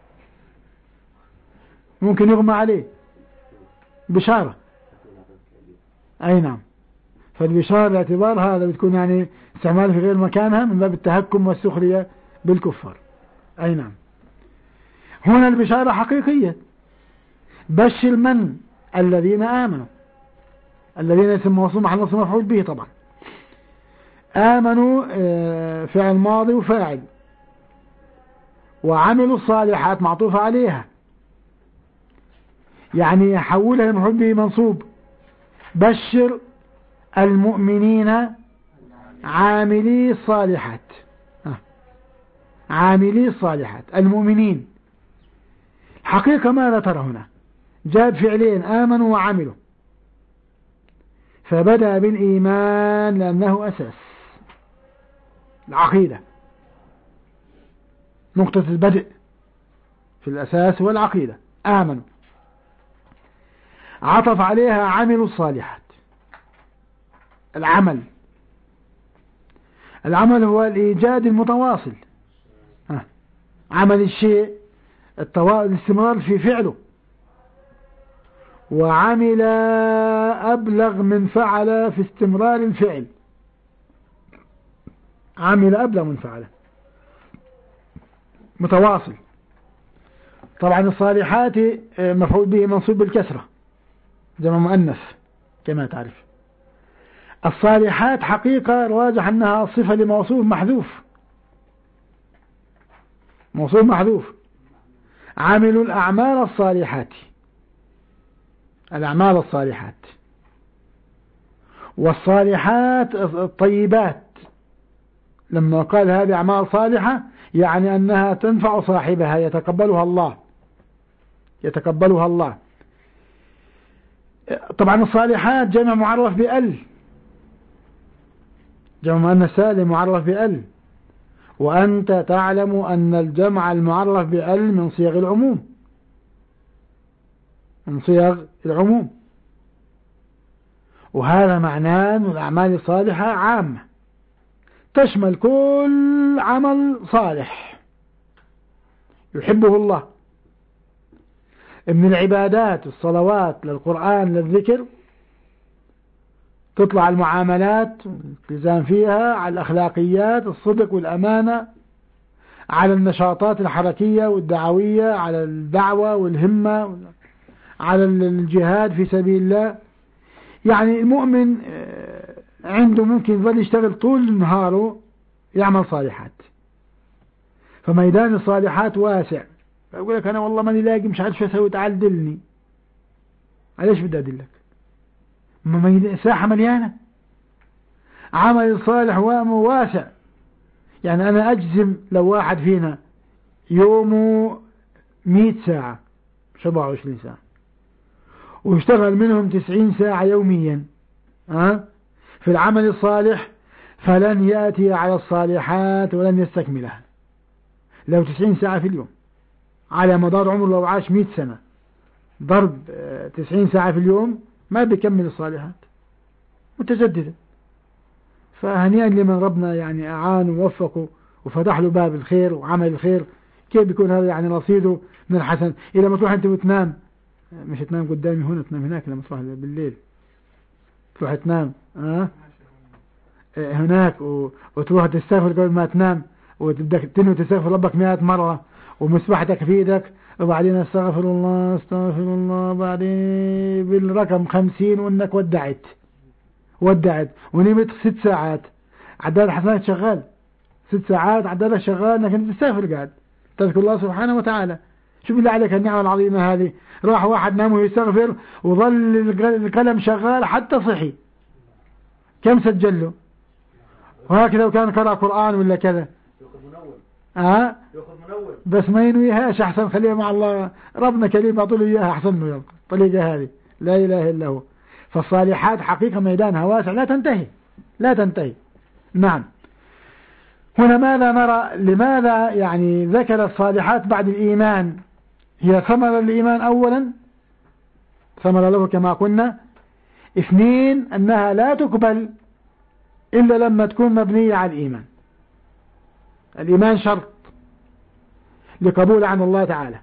ممكن يغمى عليه. بشارة. أي نعم. فالبشارة الاعتبار هذا بتكون يعني استعمال في غير مكانها من باب التهكم والسخرية بالكفار. أي نعم. هنا البشارة حقيقية، بشر من؟ الذين آمنوا، الذين اسم موصول محل نصب مفعول به طبعا. آمنوا فعل ماضي وفاعل، وعملوا الصالحات معطوفة عليها، يعني يحولها لمفعول به منصوب. بشر المؤمنين عاملي الصالحات، عاملي الصالحات المؤمنين. حقيقة ماذا ترى هنا؟ جاب فعلين، آمنوا وعملوا، فبدأ بالإيمان لأنه أساس العقيدة، نقطة البدء في الأساس والعقيدة. آمنوا، عطف عليها عملوا الصالحات. العمل هو الإيجاد المتواصل، عمل الشيء الاستمرار في فعله، وعمل أبلغ من فعل في استمرار الفعل، عمل أبلغ من فعل متواصل. طبعا الصالحات مفعول به منصوب بالكسرة جمع مؤنث كما تعرف. الصالحات حقيقة راجح أنها صفة لموصوف محذوف، موصوف محذوف. عملوا الأعمال الصالحات، الأعمال الصالحات. والصالحات الطيبات، لما قال هذه أعمال صالحة يعني أنها تنفع صاحبها، يتقبلها الله، يتقبلها الله. طبعا الصالحات جمع معرف بأل، جمع مؤنث سالم معرف بأل، وأنت تعلم أن الجمع المعرف بأل من صيغ العموم، من صيغ العموم. وهذا معناه أن الأعمال الصالحة عامة، تشمل كل عمل صالح يحبه الله من العبادات، الصلوات، للقرآن، للذكر، تطلع المعاملات الالتزام فيها، على الأخلاقيات، الصدق والأمانة، على النشاطات الحركية والدعوية، على الدعوة والهمة، على الجهاد في سبيل الله. يعني المؤمن عنده ممكن يظل يشتغل طول نهاره يعمل صالحات، فميدان الصالحات واسع. فأقول لك أنا والله ماني لاقي مش عارف شو أسوي، تعال دلني. ليش بدي أدلك؟ ساحة مليانة عمل الصالح واسع. يعني أنا أجزم لو واحد فينا يومه 100 ساعة 27 ساعة واشتغل منهم 90 ساعة يوميا في العمل الصالح، فلن يأتي على الصالحات ولن يستكملها. لو 90 ساعة في اليوم على مدار عمره، لو عاش 100 سنة ضرب 90 ساعة في اليوم ما بيكمل الصالحات متجددة. فهنيئا لمن ربنا يعني أعان ووفقه وفتح له باب الخير وعمل الخير. كيف بيكون هذا يعني رصيده من الحسن؟ إذا ما تروح أنت وتنام، مش تنام قدامي هنا، تنام هناك لما تروح بالليل، تروح تنام هناك وتروح تستغفر قبل ما تنام، وتبدأ تنوي تستغفر ربك 100 مرة ومسبحتك في ايدك، وبعدين استغفر الله استغفر الله، بعدين بالرقم 50 وانك ودعت ونمت 6 ساعات عداد حسنات شغال، 6 ساعات عدادك شغال انك انت تستغفر قاعد تذكر الله سبحانه وتعالى. شوف بالله عليك النعمة العظيمة هذه. راح واحد نام ويستغفر وظل القلم شغال حتى صحي، كم سجل له؟ وهكذا وكان قرأ قرآن ولا كذا ياخذ منور بس ما ينويهاش احسن، خليها مع الله، ربنا كريم اعطوا اياها احسن له الطريقه هذه. لا اله الا هو. فالصالحات حقيقه ميدانها واسع لا تنتهي. نعم. هنا ماذا نرى؟ لماذا يعني ذكر الصالحات بعد الإيمان؟ هي ثمرة الإيمان أولا، ثمرة له كما قلنا. 2 أنها لا تقبل إلا لما تكون مبنية على الإيمان. الإيمان شرط لقبول عن الله تعالى.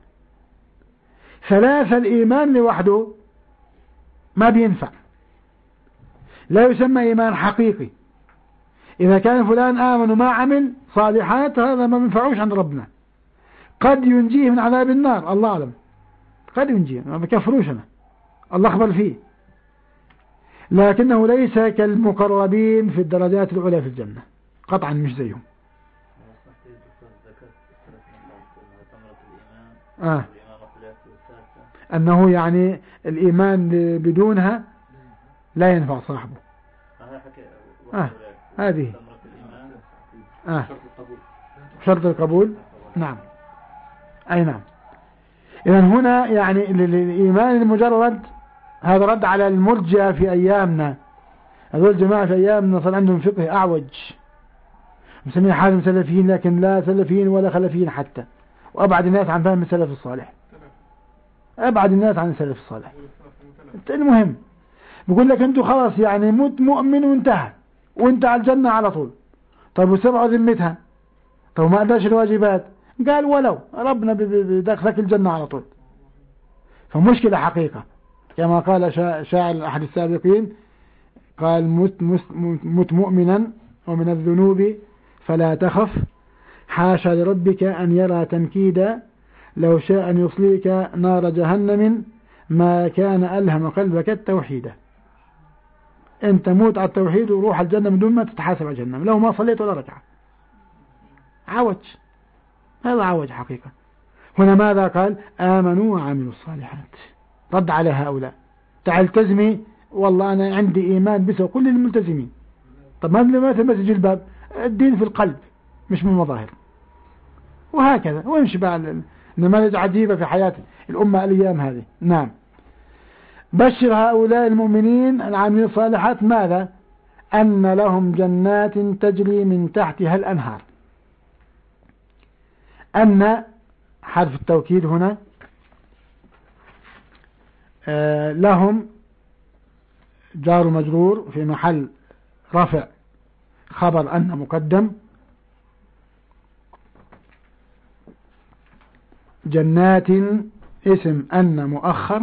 3 الإيمان لوحده ما بينفع، لا يسمى إيمان حقيقي. إذا كان فلان آمن وما عمل صالحات هذا ما بينفعوش عند ربنا. قد ينجيه من عذاب النار الله أعلم، قد ينجيه، ما بكفروش أنا، الله أخبر فيه، لكنه ليس كالمقربين في الدرجات العلى في الجنة قطعا، مش زيهم. أنه يعني الإيمان بدونها لا ينفع صاحبه. هذه شرط القبول. نعم أي نعم. إذن هنا يعني الإيمان المجرد هذا رد على المرجئة في أيامنا. هذول الجماعة في أيامنا صار عندهم فقه أعوج، مسمين حالهم سلفيين لكن لا سلفيين ولا خلفيين حتى، وأبعد الناس عن فهم السلف الصالح، أبعد الناس عن السلف الصالح. المهم بيقول لك أنتوا خلاص يعني موت مؤمن وانتهى وانت على الجنة على طول. طيب وسبع ذمتها؟ طيب ما أداش الواجبات؟ قال ولو ربنا بدخلك الجنة على طول. فمشكلة حقيقة كما قال شاعر أحد السابقين، قال مت مؤمنا ومن الذنوب فلا تخف، حاشا لربك أن يرى تنكيدا، لو شاء أن يصليك نار جهنم ما كان ألهم قلبك التوحيد. انت موت على التوحيد وروح الجنة من دون ما تتحاسب على جهنم لو ما صليت ولا ركعة. عوج، هذا عوج حقيقة. هنا ماذا قال؟ آمنوا وعملوا الصالحات، رد على هؤلاء. تعال التزمي، والله أنا عندي إيمان بس كل الملتزمين. طب ما تلبس جلباب؟ الدين في القلب مش من المظاهر. وهكذا ويمشي بقى نماذج عجيبة في حياة الأمة الأيام هذه. نعم. بشر هؤلاء المؤمنين العاملين الصالحات ماذا؟ أن لهم جنات تجري من تحتها الأنهار. أن حرف التوكيد هنا لهم جار مجرور في محل رفع خبر أن مقدم، جنات اسم أن مؤخر،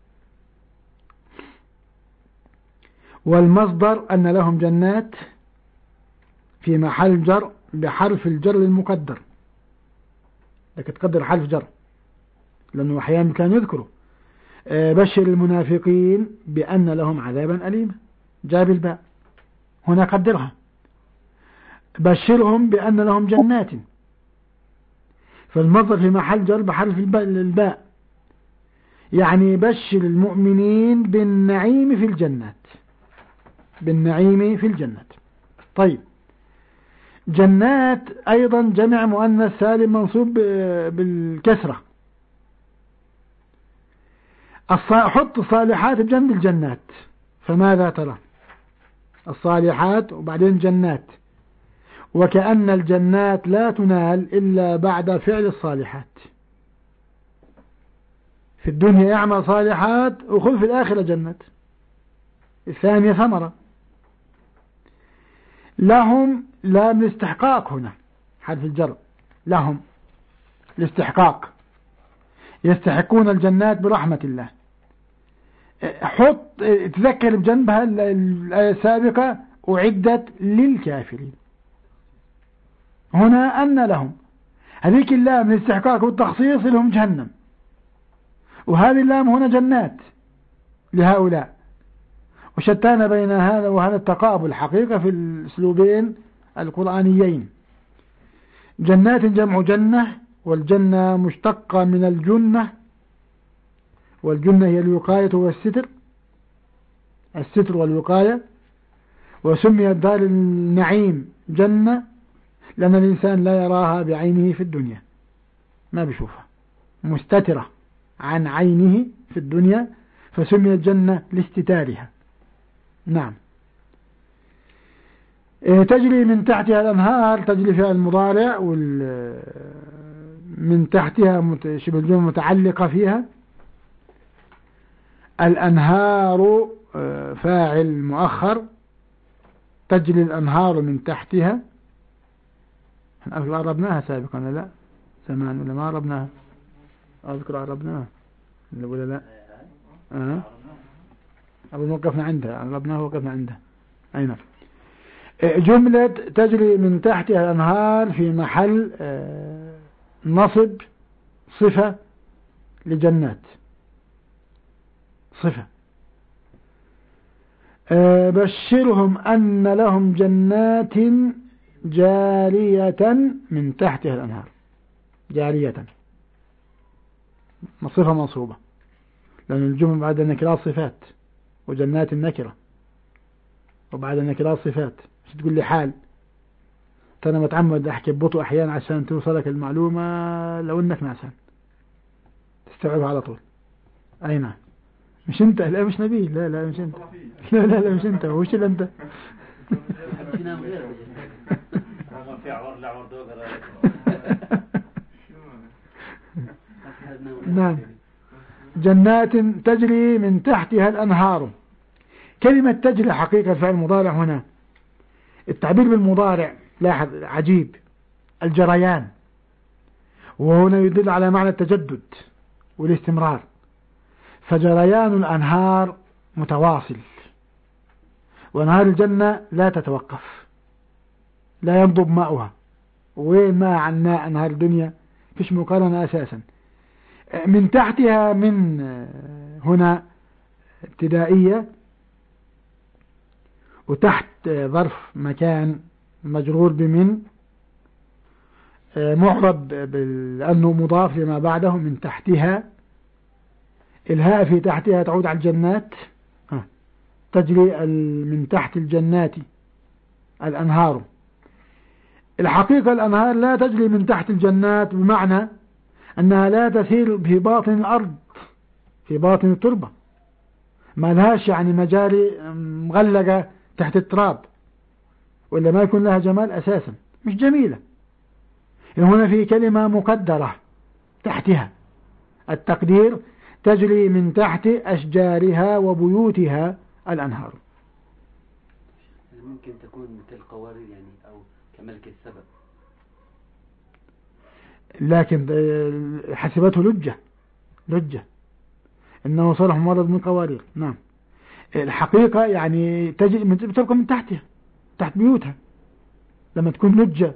والمصدر أن لهم جنات في محل جر بحرف الجر المقدر، لك تقدر حرف جر لأنه أحيانا كان يذكره. بشر المنافقين بأن لهم عذابا أليما، جاب الباء هنا قدرها. بشرهم بأن لهم جنات، فالمصدر في محل جر بحرف الباء، يعني بشر المؤمنين بالنعيم في الجنات، بالنعيم في الجنات. طيب، جنات أيضا جمع مؤنث سالم منصوب بالكسرة. حط الصالحات بجنب الجنات، فماذا ترى؟ الصالحات وبعدين جنات، وكأن الجنات لا تنال إلا بعد فعل الصالحات. في الدنيا يعمل صالحات وخذ في الآخرة جنات، الثانية ثمرة. لهم لا من استحقاق، هنا حرف الجر، لهم الاستحقاق، يستحقون الجنات برحمة الله. حط تذكر بجنبها الآية السابقة أعدت للكافرين، هنا أن لهم، هذيك اللام الاستحقاق والتخصيص لهم جهنم، وهذه اللام هنا جنات لهؤلاء. وشتان بين هذا وهذا التقابل حقيقة في الأسلوبين القرآنيين. جنات جمع جنة، والجنة مشتقة من الجنة، والجنة هي الوقاية والستر، الستر والوقاية. وسميت دار النعيم جنة لأن الإنسان لا يراها بعينه في الدنيا، ما بيشوفها، مستترة عن عينه في الدنيا، فسميت جنة لاستتارها. نعم. تجري من تحتها الأنهار، تجري فيها المضارع، من تحتها شبه الجملة متعلقة فيها. الأنهار فاعل مؤخر، تجري الأنهار من تحتها. عربناها سابقا لا زمان ولا ما عربناها؟ أذكر عربناها ولا لا؟ أول وقفنا عندها، عربناها وقفنا عندها. أي نعم. جملة تجري من تحتها الأنهار في محل نصب صفة لجنات، صفة. بشرهم أن لهم جنات جارية من تحتها الأنهار، جارية صفة منصوبة، لأن الجمل بعد النكرات صفات، وجنات النكرة، وبعد النكرات صفات. مش تقول لي حال، أنا متعمد أحكي ببطء أحيانا عشان توصلك المعلومة، لو إنك نعسان تستوعبها على طول. أي نعم. مش أنت، لا مش نبيل، لا مش أنت، لا مش أنت، وش اللي أنت؟ نعم. جنات تجري من تحتها الأنهار. كلمة تجري حقيقة فعل مضارع هنا. التعبير بالمضارع لاحظ عجيب، الجريان، وهنا يدل على معنى التجدد والاستمرار. فجريان الأنهار متواصل، وأنهار الجنة لا تتوقف، لا ينضب ماؤها. وين ما عنا أنهار الدنيا فيش مقارنة أساسا. من تحتها من هنا ابتدائية، وتحت ظرف مكان مجرور بمن، معرب لأنه مضاف لما بعده. من تحتها، الهاء في تحتها تعود على الجنات، تجري من تحت الجنات الأنهار. الحقيقة الأنهار لا تجري من تحت الجنات، بمعنى أنها لا تسير في باطن الأرض، في باطن التربة، ما لهاش يعني مجاري مغلقة تحت التراب، ولا ما يكون لها جمال أساسا، مش جميلة. هنا في كلمة مقدرة تحتها، التقدير تجري من تحت أشجارها وبيوتها الأنهار. ممكن تكون مثل قوارير يعني، أو كملك السبب، لكن حسبته لجة إنه صرح ممرض من قوارير. نعم. الحقيقة يعني تبقى من تحتها، تحت بيوتها. لما تكون لجة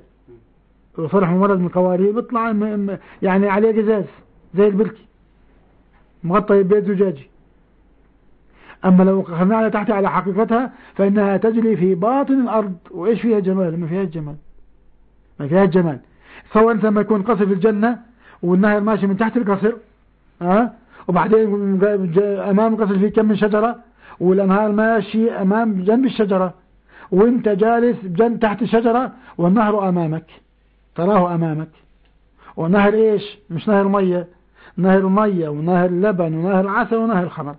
وصرح ممرض من قوارير بيطلع يعني عليه جزاز زي البلكي. مغطى بيت زجاجي. أما لو أخذنا على تحتها على حقيقتها فإنها تجري في باطن الأرض. وإيش فيها جمال؟ ما فيها الجمال، ما فيها الجمال. تصور أنت لما يكون قصر في الجنة والنهر ماشي من تحت القصر، وبعدين أمام القصر فيه كم من شجرة، والأنهار ماشي أمام جنب الشجرة، وانت جالس تحت الشجرة والنهر أمامك، تراه أمامك. ونهر إيش؟ مش نهر مية، نهر مية ونهر لبن ونهر عسل ونهر خمر.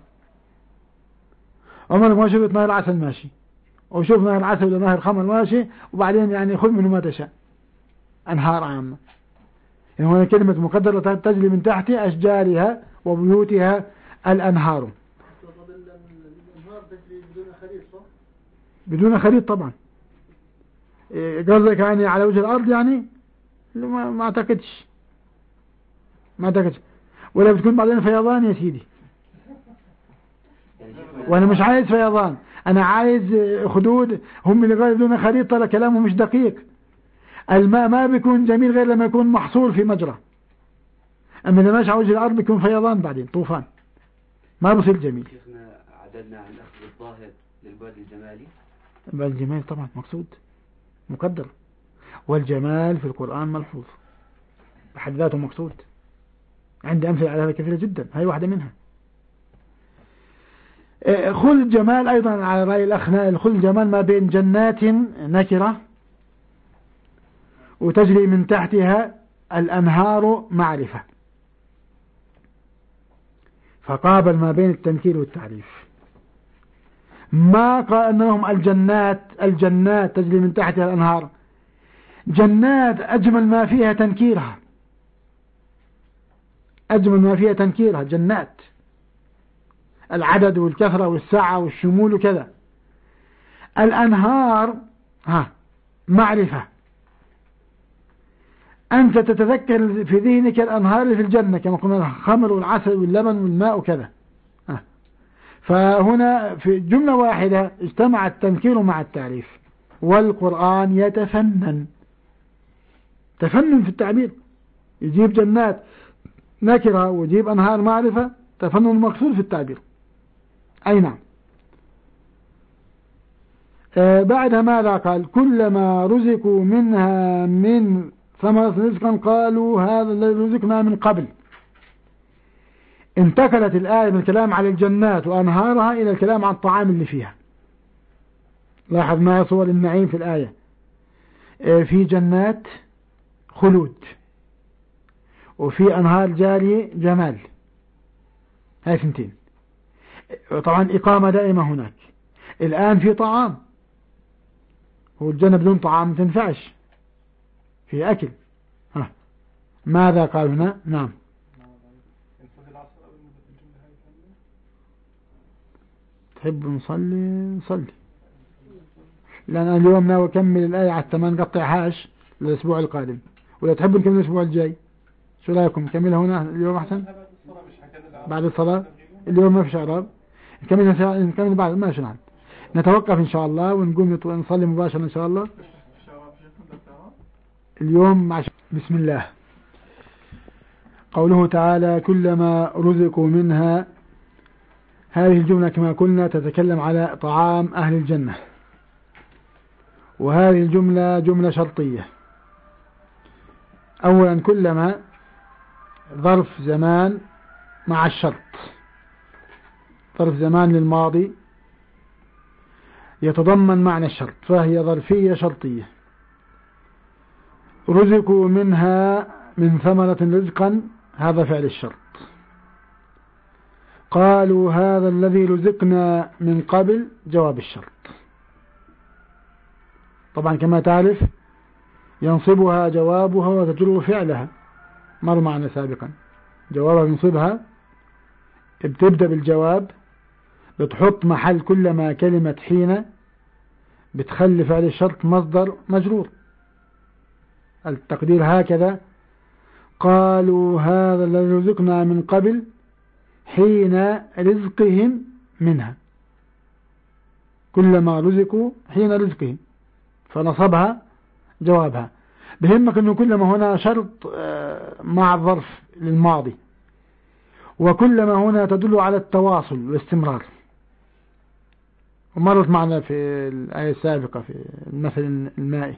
عمرك ما شفت نهر عسل ماشي، وشوف نهر عسل ولا نهر خمر ماشي، وبعدين يعني خذ منه ما تشاء. أنهار عامة. يعني هنا كلمة مقدرة تجري من تحت أشجارها وبيوتها الأنهار. الأنهار تجري بدون خريط صح؟ بدون خريط طبعا. قصدك يعني على وجه الأرض يعني؟ ما أعتقدش، ما أعتقدش. ولا بتكون بعدين فيضان يا سيدي. وأنا مش عايز فيضان، أنا عايز خدود. هم اللي قالوا بدون خريط طلع كلامه مش دقيق. الماء ما بيكون جميل غير لما يكون محصور في مجرى. أما لما ماشي على وجه الأرض بيكون فيضان بعدين طوفان، ما بصير جميل. شيخنا عددنا عن أخذ الظاهر للبعد الجمالي. البعد الجمالي طبعا مقصود مقدر، والجمال في القرآن ملحوظ بحد ذاته مقصود. عندي أمثلة على هذا كثيرة جدا، هاي واحدة منها. خل الجمال أيضا على رأي الأخ نائل، خل الجمال ما بين جنات نكرة وتجري من تحتها الأنهار معرفة، فقابل ما بين التنكير والتعريف. ما قال أنهم الجنات تجري من تحتها الأنهار. جنات أجمل ما فيها تنكيرها، أجمل ما فيها تنكيرها جنات، العدد والكثرة والسعة والشمول وكذا. الأنهار معرفة، أنت تتذكر في ذهنك الأنهار اللي في الجنة كما قلنا، الخمر والعسل واللبن والماء وكذا. فهنا في جملة واحدة اجتمع التنكير مع التعريف. والقرآن يتفنن، تفنن في التعبير، يجيب جنات نكرة ويجيب أنهار معرفة، تفنن مقصود في التعبير. أي نعم. بعدها ماذا قال؟ كلما رزقوا منها من ثمرة رزقا قالوا هذا الذي رزقنا من قبل. انتقلت الآية من الكلام على الجنات وأنهارها إلى الكلام عن الطعام اللي فيها. لاحظ معي صور النعيم في الآية. في جنات خلود، وفي أنهار جارية جمال، هاي ثنتين. طبعا إقامة دائمة هناك. الآن في طعام، هو الجنة بدون طعام ما تنفعش، في أكل. ماذا قال هنا؟ نعم. تحب نصلي لأن أنا اليوم ناوي أكمل الآية على 8 قطعهاش للأسبوع القادم، ولا تحبوا نكمل الأسبوع الجاي؟ شو رأيكم نكملها هنا اليوم أحسن؟ بعد الصلاة اليوم ما فيش إعراب، نكمل بعد ما شنعل. نتوقف إن شاء الله ونقوم نصلي مباشرة إن شاء الله اليوم مع بسم الله. قوله تعالى كلما رزقوا منها، هذه الجملة كما قلنا تتكلم على طعام أهل الجنة، وهذه الجملة جملة شرطية. أولا كلما ظرف زمان مع الشرط، ظرف زمان للماضي يتضمن معنى الشرط، فهي ظرفية شرطية. رزقوا منها من ثمرة رزقا، هذا فعل الشرط. قالوا هذا الذي رزقنا من قبل، جواب الشرط. طبعا كما تعرف ينصبها جوابها وتجر فعلها، مر معنا سابقا. جوابها ينصبها، بتبدأ بالجواب، بتحط محل كل ما كلمة حين، بتخلي فعل الشرط مصدر مجرور. التقدير هكذا: قالوا هذا الذي رزقنا من قبل حين رزقهم منها، كلما رزقوا حين رزقهم، فنصبها جوابها. بهمك أنه كلما هنا شرط مع الظرف للماضي، وكلما هنا تدل على التواصل والاستمرار، ومرت معنا في الآية السابقة في المثل المائي.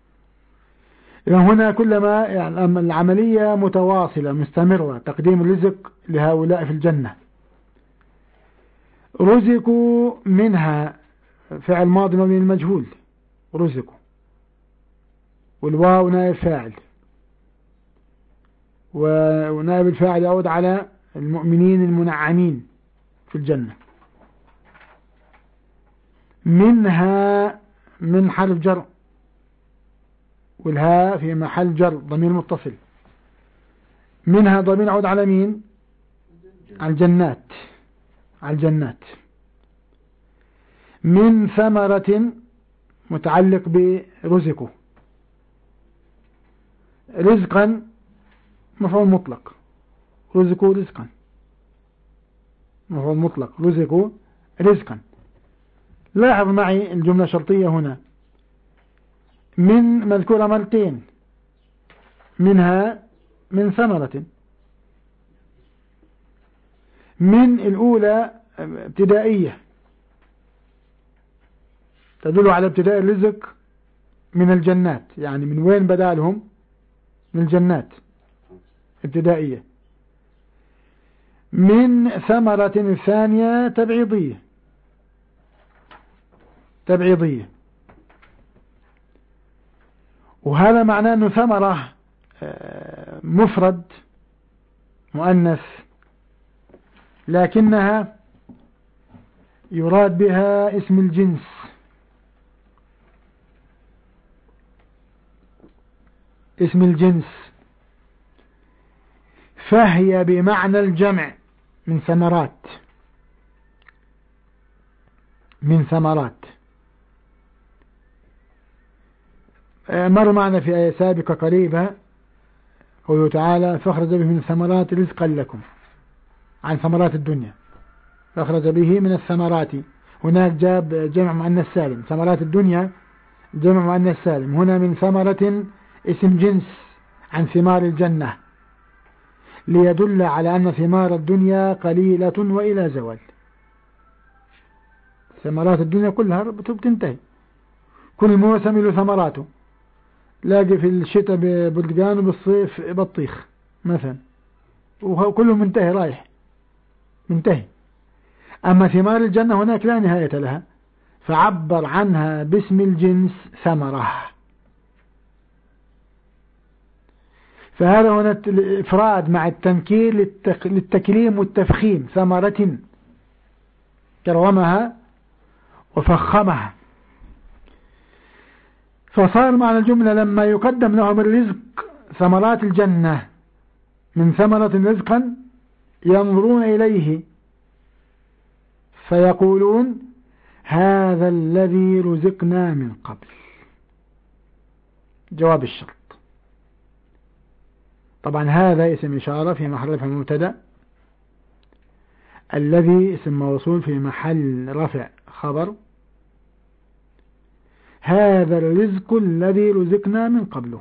هنا كلما يعني العملية متواصلة مستمرة، تقديم الرزق لهؤلاء في الجنة. رزقوا منها فعل ماضي مبني للمجهول، رزقوا، والواو نائب فاعل، ونائب الفاعل يعود على المؤمنين المنعمين في الجنة. منها من حرف جر، والهاء في محل جر ضمير متصل. منها ضمير يعود على مين؟ على الجنات، على الجنات. من ثمرة متعلق برزقه، رزقا مفعول مطلق، رزقه رزقا مفعول مطلق، رزقه رزقا. لاحظ معي الجملة الشرطية هنا، من مذكورة مرتين، منها من ثمرة. من الأولى ابتدائية تدل على ابتداء الرزق من الجنات، يعني من وين بدأ لهم؟ من الجنات، ابتدائية. من ثمرة الثانية تبعيضية، تبعيضية، وهذا معناه أنه ثمرة مفرد مؤنث، لكنها يراد بها اسم الجنس، اسم الجنس، فهي بمعنى الجمع من ثمرات، من ثمرات. مر معنا في آية سابقة قريبة قوله تعالى فاخرج به من الثمرات رزقا لكم، عن ثمرات الدنيا، فاخرج به من الثمرات. هناك جاب جمع مؤنث سالم، ثمرات الدنيا جمع مؤنث سالم، هنا من ثمرة اسم جنس عن ثمار الجنة، ليدل على أن ثمار الدنيا قليلة وإلى زوال. ثمرات الدنيا كلها بتنتهي، كل موسم له ثمراته، لاقي في الشتاء ببرتقان وبالصيف بطيخ مثلا، وكله منتهي رايح منتهي. أما ثمار الجنة هناك لا نهاية لها، فعبر عنها باسم الجنس ثمرة. فهذا هنا الإفراد مع التنكير للتكريم والتفخيم، ثمرة كرمها وفخمها. فصار معنى الجملة لما يقدم لهم الرزق ثمرات الجنة من ثمرة رزقا ينظرون إليه فيقولون هذا الذي رزقنا من قبل. جواب الشرط. طبعا هذا اسم إشارة في محل رفع مبتدأ، الذي اسم موصول في محل رفع خبر، هذا الرزق الذي رزقنا من قبله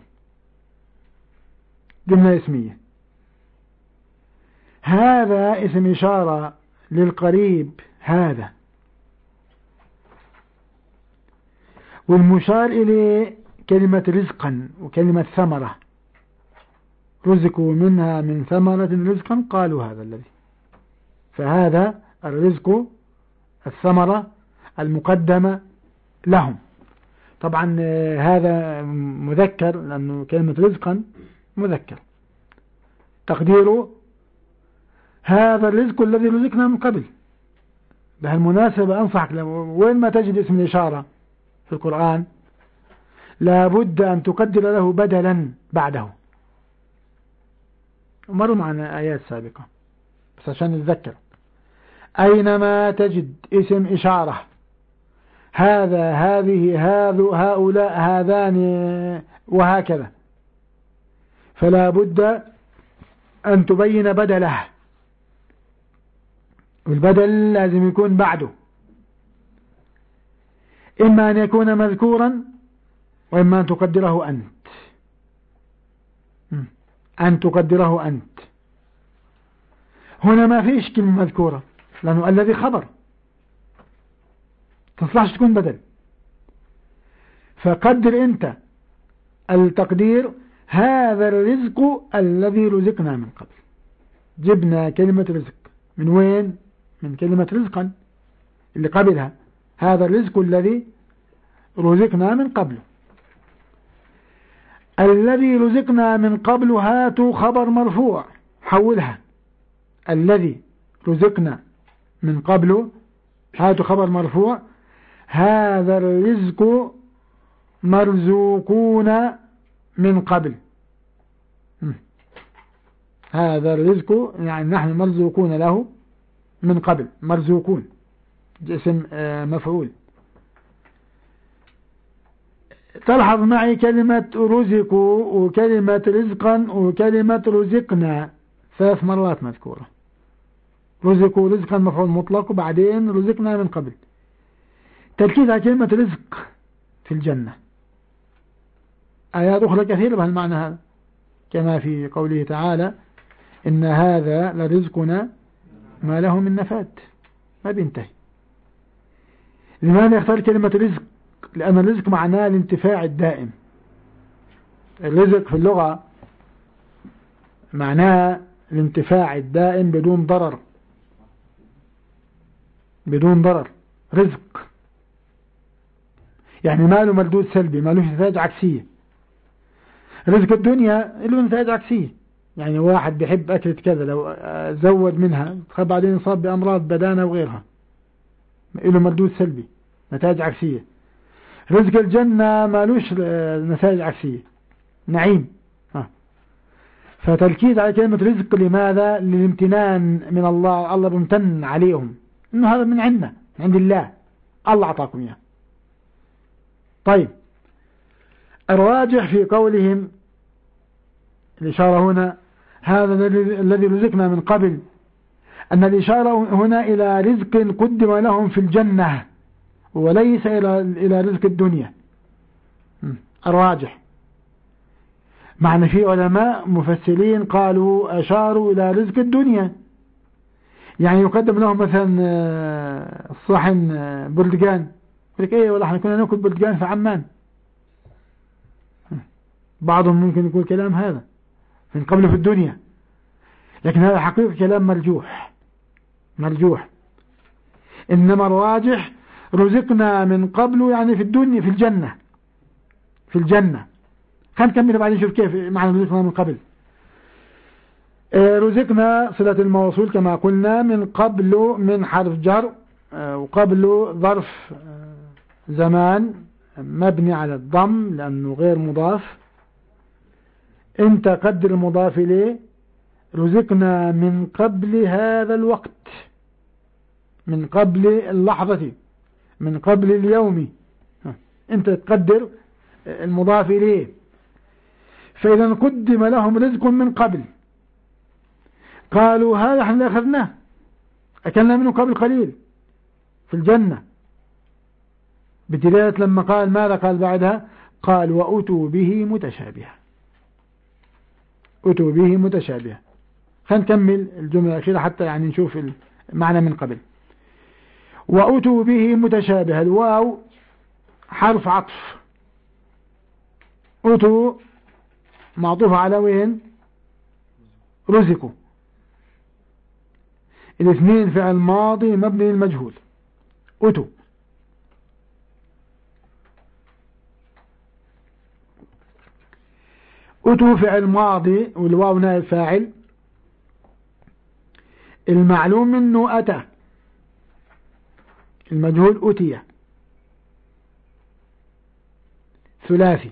جملة اسمية. هذا اسم إشارة للقريب هذا، والمشار إليه كلمة رزقا وكلمة ثمرة، رزقوا منها من ثمرة رزقا قالوا هذا الذي، فهذا الرزق الثمرة المقدمة لهم. طبعا هذا مذكر لأنه كلمة رزقا مذكر، تقديره هذا الرزق الذي رزقنا من قبل. بهالمناسبة أنصحك وين ما تجد اسم الإشارة في القرآن لابد أن تقدر له بدلا بعده. مروا معنا آيات سابقة بس عشان نتذكر. أينما تجد اسم إشارة هذا هذه هؤلاء هذان وهكذا، فلا بد أن تبين بدله، والبدل لازم يكون بعده، إما أن يكون مذكورا وإما أن تقدره أنت، أن تقدره أنت. هنا ما فيش كلمة مذكورة لأنه الذي خبر تصلحش تكون بدل. فقدر أنت التقدير هذا الرزق الذي رزقنا من قبل. جبنا كلمة رزق من وين؟ من كلمة رزقا اللي قبلها، هذا الرزق الذي رزقنا من قبله. الذي رزقنا من قبل هاتوا خبر مرفوع، حولها الذي رزقنا من قبل هاتوا خبر مرفوع، هذا الرزق مرزوقون من قبل. هذا الرزق يعني نحن مرزوقون له من قبل. مرزوقون اسم مفعول. تلحظ معي كلمة رزقوا وكلمة رزقا وكلمة رزقنا 3 مرات مذكورة. رزقوا رزقا مفعول مطلق وبعدين رزقنا من قبل. تركيز على كلمة رزق في الجنة. آيات أخرى كثيرة بهالمعنى هذا كما في قوله تعالى إن هذا لرزقنا ما له من نفاد، ما بينتهي. لماذا يختار كلمة رزق؟ لأن الرزق معناه الانتفاع الدائم. الرزق في اللغة معناه الانتفاع الدائم بدون ضرر. بدون ضرر. رزق يعني ما له مردود سلبي، ما له نتائج عكسية. رزق الدنيا له نتائج عكسية، يعني واحد بيحب أكلة كذا لو زود منها بعدين يصاب بأمراض بدانة وغيرها، له مردود سلبي، نتائج عكسية. رزق الجنة ما لوش نتائج عكسية، نعيم. فتركيز على كلمة رزق لماذا؟ للامتنان من الله. الله بيمتن عليهم إنه هذا من عندنا، من عند الله، الله أعطاكم إياه. طيب الراجح في قولهم الإشارة هنا هذا الذي رزقنا من قبل، أن الإشارة هنا إلى رزق قدم لهم في الجنة وليس إلى رزق الدنيا. الراجح معنى في علماء مفسرين قالوا أشاروا إلى رزق الدنيا، يعني يقدم لهم مثلا صحن بردقان، يقول لك ايه والله احنا كنا ناكل بردقان في عمان. بعضهم ممكن يقول كلام هذا من قبل في الدنيا، لكن هذا حقيقة كلام مرجوح. إنما الراجح رزقنا من قبل يعني في الدنيا، في الجنة. خلينا نكمل بعدين نشوف كيف معنى رزقنا من قبل. رزقنا صلة الموصول كما قلنا، من قبل من حرف جر، وقبل ظرف زمان مبني على الضم لأنه غير مضاف. انت قدر المضاف إليه. رزقنا من قبل هذا الوقت، من قبل اللحظة، من قبل اليوم. انت تقدر المضاف إليه. فإذا قدم لهم رزق من قبل، قالوا هذا احنا أخذناه، أكلنا منه قبل قليل في الجنة. بدلالة لما قال ماذا قال بعدها؟ قال وأتوا به متشابها. أتوا به متشابها. خلينا نكمل الجملة الأخيرة حتى يعني نشوف المعنى من قبل. وأتوا به متشابها. الواو حرف عطف. أتوا معطوف على وين؟ رزقوا. الاثنين فعل ماضي مبني للمجهول. أتوا. أتوا فعل ماضي والواو نائب فاعل. المعلوم منه أتى، المجهول أتي. ثلاثي.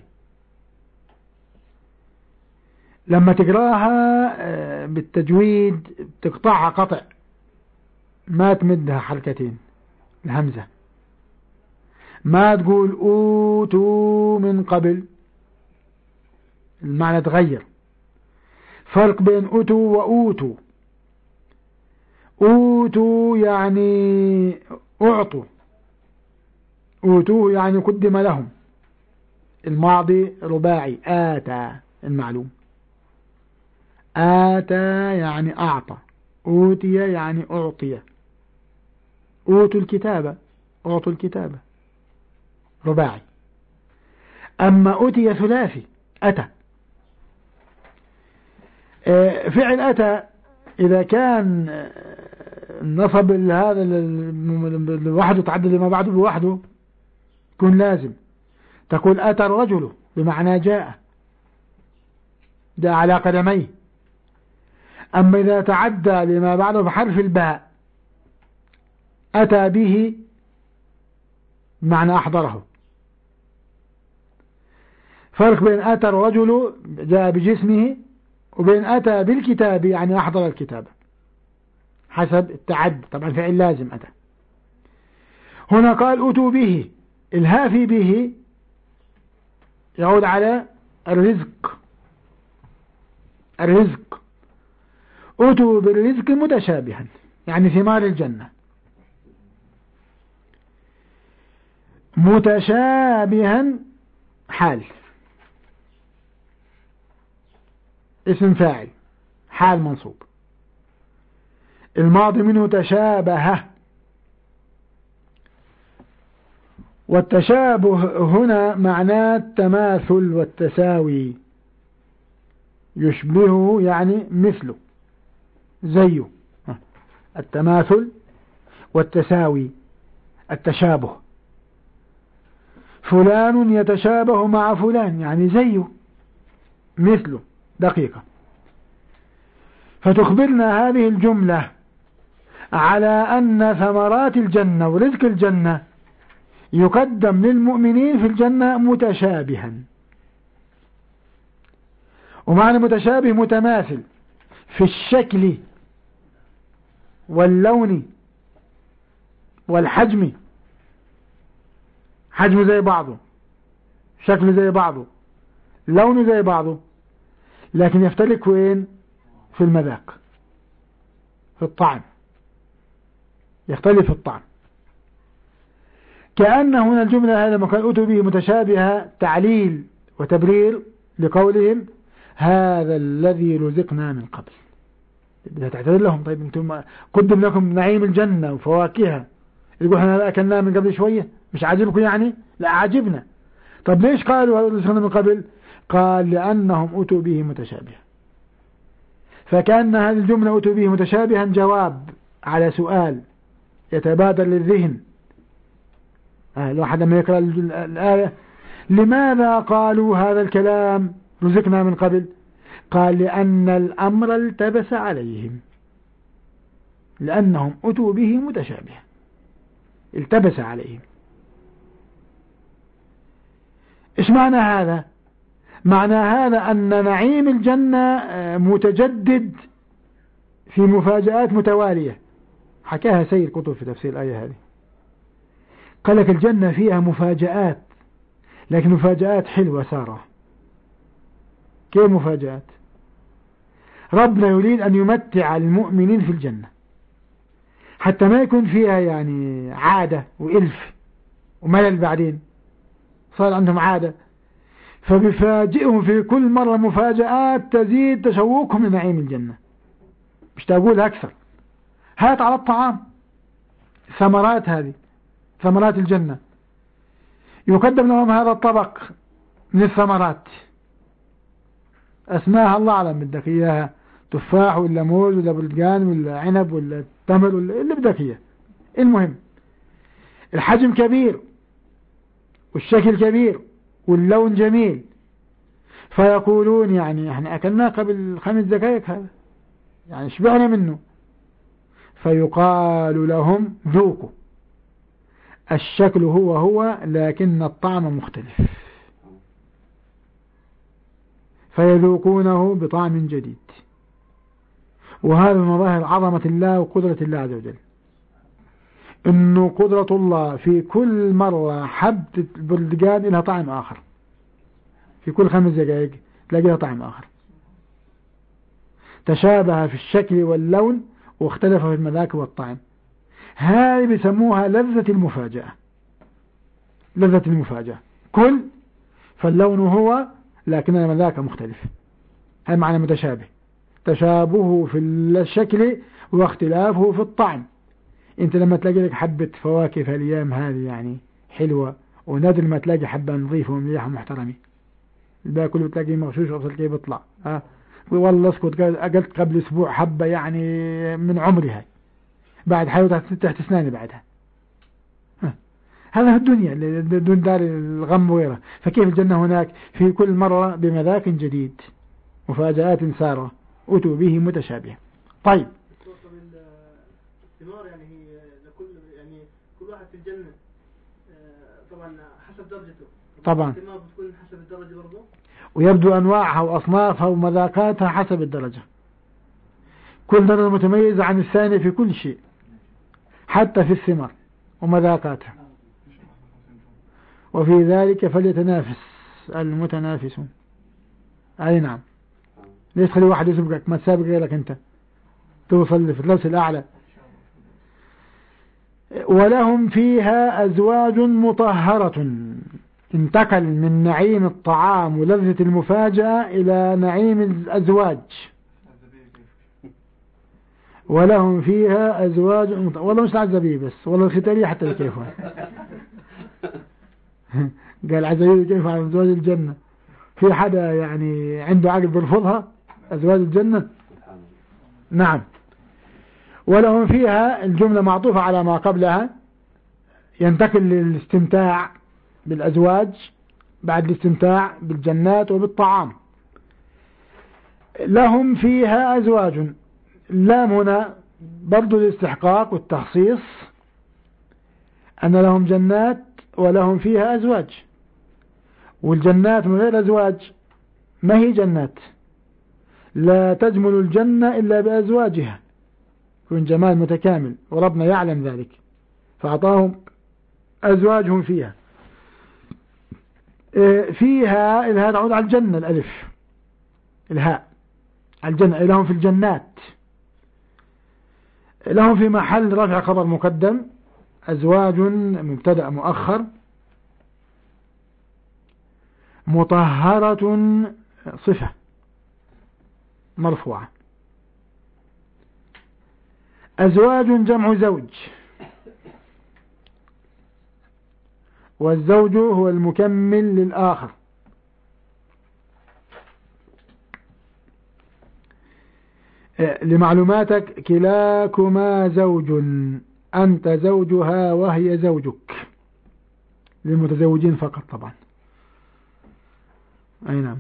لما تقراها بالتجويد تقطعها قطع، ما تمدها حركتين الهمزة. ما تقول أوتوا من قبل، المعنى تغير. فرق بين أوتوا وأوتوا. أوتوا يعني أعطوا، أوتوا يعني قدم لهم. الماضي رباعي آتى المعلوم. آتى يعني أعطى، أوتي يعني أعطي. أوتوا الكتابة، أعطوا الكتابة رباعي. أما أوتي ثلاثي أتى. فعل أتى إذا كان نصب هذا لوحده تعدل لما بعده بوحده يكون لازم. تقول أتى الرجل بمعنى جاء على قدميه. أما إذا تعدى لما بعده بحرف الباء أتى به بمعنى أحضره. فرق بين أتى الرجل جاء بجسمه وبين أتى بالكتاب يعني أحضر الكتاب حسب التعد. طبعا فعل لازم أتى. هنا قال أتوا به. الهافي به يعود على الرزق. الرزق أتوا بالرزق متشابها يعني ثمار الجنة. متشابها حال اسم فاعل حال منصوب. الماضي منه تشابه. والتشابه هنا معناه التماثل والتساوي. يشبهه يعني مثله زيه. التماثل والتساوي التشابه. فلان يتشابه مع فلان يعني زيه مثله دقيقة. فتخبرنا هذه الجملة على أن ثمرات الجنة ورزق الجنة يقدم للمؤمنين في الجنة متشابها. ومعنى متشابه متماثل في الشكل واللون والحجم. حجمه زي بعضه، شكله زي بعضه، لونه زي بعضه، لكن يفترق وين؟ في المذاق، في الطعم، يختلف الطعم. كأن هنا الجملة هذا ما قال أتوا به متشابهة تعليل وتبرير لقولهم هذا الذي رزقنا من قبل. بدها تعتذر لهم. طيب انتم قدم لكم نعيم الجنة وفواكهها، يقول احنا أكلناه من قبل شوية، مش عاجبكم يعني؟ لا عاجبنا. طب ليش قالوا رزقنا من قبل؟ قال لأنهم أتوا به متشابها. فكأن هذه الجملة أتوا به متشابها جواب على سؤال يتبادر للذهن. الواحد لما يقرأ الآية لماذا قالوا هذا الكلام رزقنا من قبل؟ قال لأن الأمر التبس عليهم، لأنهم أتوا به متشابها التبس عليهم. إيش معنى هذا؟ معنى هذا أن نعيم الجنة متجدد في مفاجآت متوالية. حكاها سيد قطب في تفسير الآية هذه. قال لك الجنة فيها مفاجآت، لكن مفاجآت حلوة سارة. كيف مفاجآت؟ ربنا يريد أن يمتع المؤمنين في الجنة حتى ما يكون فيها يعني عادة وإلف وملل، بعدين صار عندهم عادة، فبيفاجئهم في كل مرة مفاجآت تزيد تشوقهم لنعيم الجنة. مش تقول أكثر. هات على الطعام ثمرات، هذه ثمرات الجنة، يقدم لهم هذا الطبق من الثمرات، أسماها الله أعلم، بدك إياها تفاح ولا موز ولا برتقان ولا عنب ولا تمر ولا اللي بدك إياه. المهم الحجم كبير والشكل كبير واللون جميل، فيقولون يعني احنا أكلناه قبل 5 دقائق هذا، يعني شبعنا منه. فيقال لهم ذوقوا، الشكل هو لكن الطعم مختلف، فيذوقونه بطعم جديد. وهذا من مظاهر عظمة الله وقدرة الله عز وجل، إنه قدرة الله في كل مرة حبة البرتقال لها طعم آخر، في كل 5 دقائق تلاقي لها طعم آخر، تشابه في الشكل واللون واختلف في المذاق والطعم. هذه بيسموها لذة المفاجأة. لذة المفاجأة كل فاللون هو لكن المذاق مختلف. هذا معنى متشابه، تشابهه في الشكل واختلافه في الطعم. انت لما تلاقي لك حبة فواكه في الايام هذه يعني حلوة، ونادر ما تلاقي حبة نظيفة ومليحة محترمة، الباقي كله بتلاقيه مغشوش وصل كيف بيطلع. والله اسكت، اكلت قبل اسبوع حبة يعني من عمري هاي، بعد حيوة تحت اسناني بعدها. هذا في الدنيا دون دار الغم وغيره. فكيف الجنة هناك؟ في كل مرة بمذاق جديد، مفاجآت سارة أتوا به متشابهة. طيب الثمار يعني هي لكل يعني كل واحد في الجنة طبعا حسب درجته. طبعا الثمار بتكون حسب الدرجة برضه، ويبدو أنواعها وأصنافها ومذاقاتها حسب الدرجة. كل درجة متميزة عن الثاني في كل شيء، حتى في الثمار ومذاقاتها. وفي ذلك فليتنافس المتنافسون. أي نعم، ليش تخلي واحد يسبقك؟ ما تسابق غيرك أنت توصل في الدرس الأعلى. ولهم فيها أزواج مطهرة، انتقل من نعيم الطعام ولذة المفاجأة إلى نعيم الأزواج. ولهم فيها أزواج والله مش العزبي بس، والله الختالية حتى كيفها. قال عزبي كيف على أزواج الجنة؟ في حدا يعني عنده عقل بيرفضها أزواج الجنة؟ نعم. ولهم فيها، الجملة معطوفة على ما قبلها، ينتقل للاستمتاع بالأزواج بعد الاستمتاع بالجنات وبالطعام. لهم فيها أزواج، اللام هنا برضو الاستحقاق والتخصيص، أن لهم جنات ولهم فيها أزواج. والجنات من غير أزواج ما هي جنات، لا تجمل الجنة إلا بأزواجها، يكون جمال متكامل، وربنا يعلم ذلك فأعطاهم أزواجهم فيها. فيها الهاء تعود على الجنة، الألف الهاء على الجنة. لهم في الجنات، لهم في محل رفع خبر مقدم، أزواج مبتدأ مؤخر، مطهرة صفة مرفوعة. أزواج جمع زوج، والزوج هو المكمل للآخر. لمعلوماتك كلاكما زوج، أنت زوجها وهي زوجك، للمتزوجين فقط طبعا. أي نعم.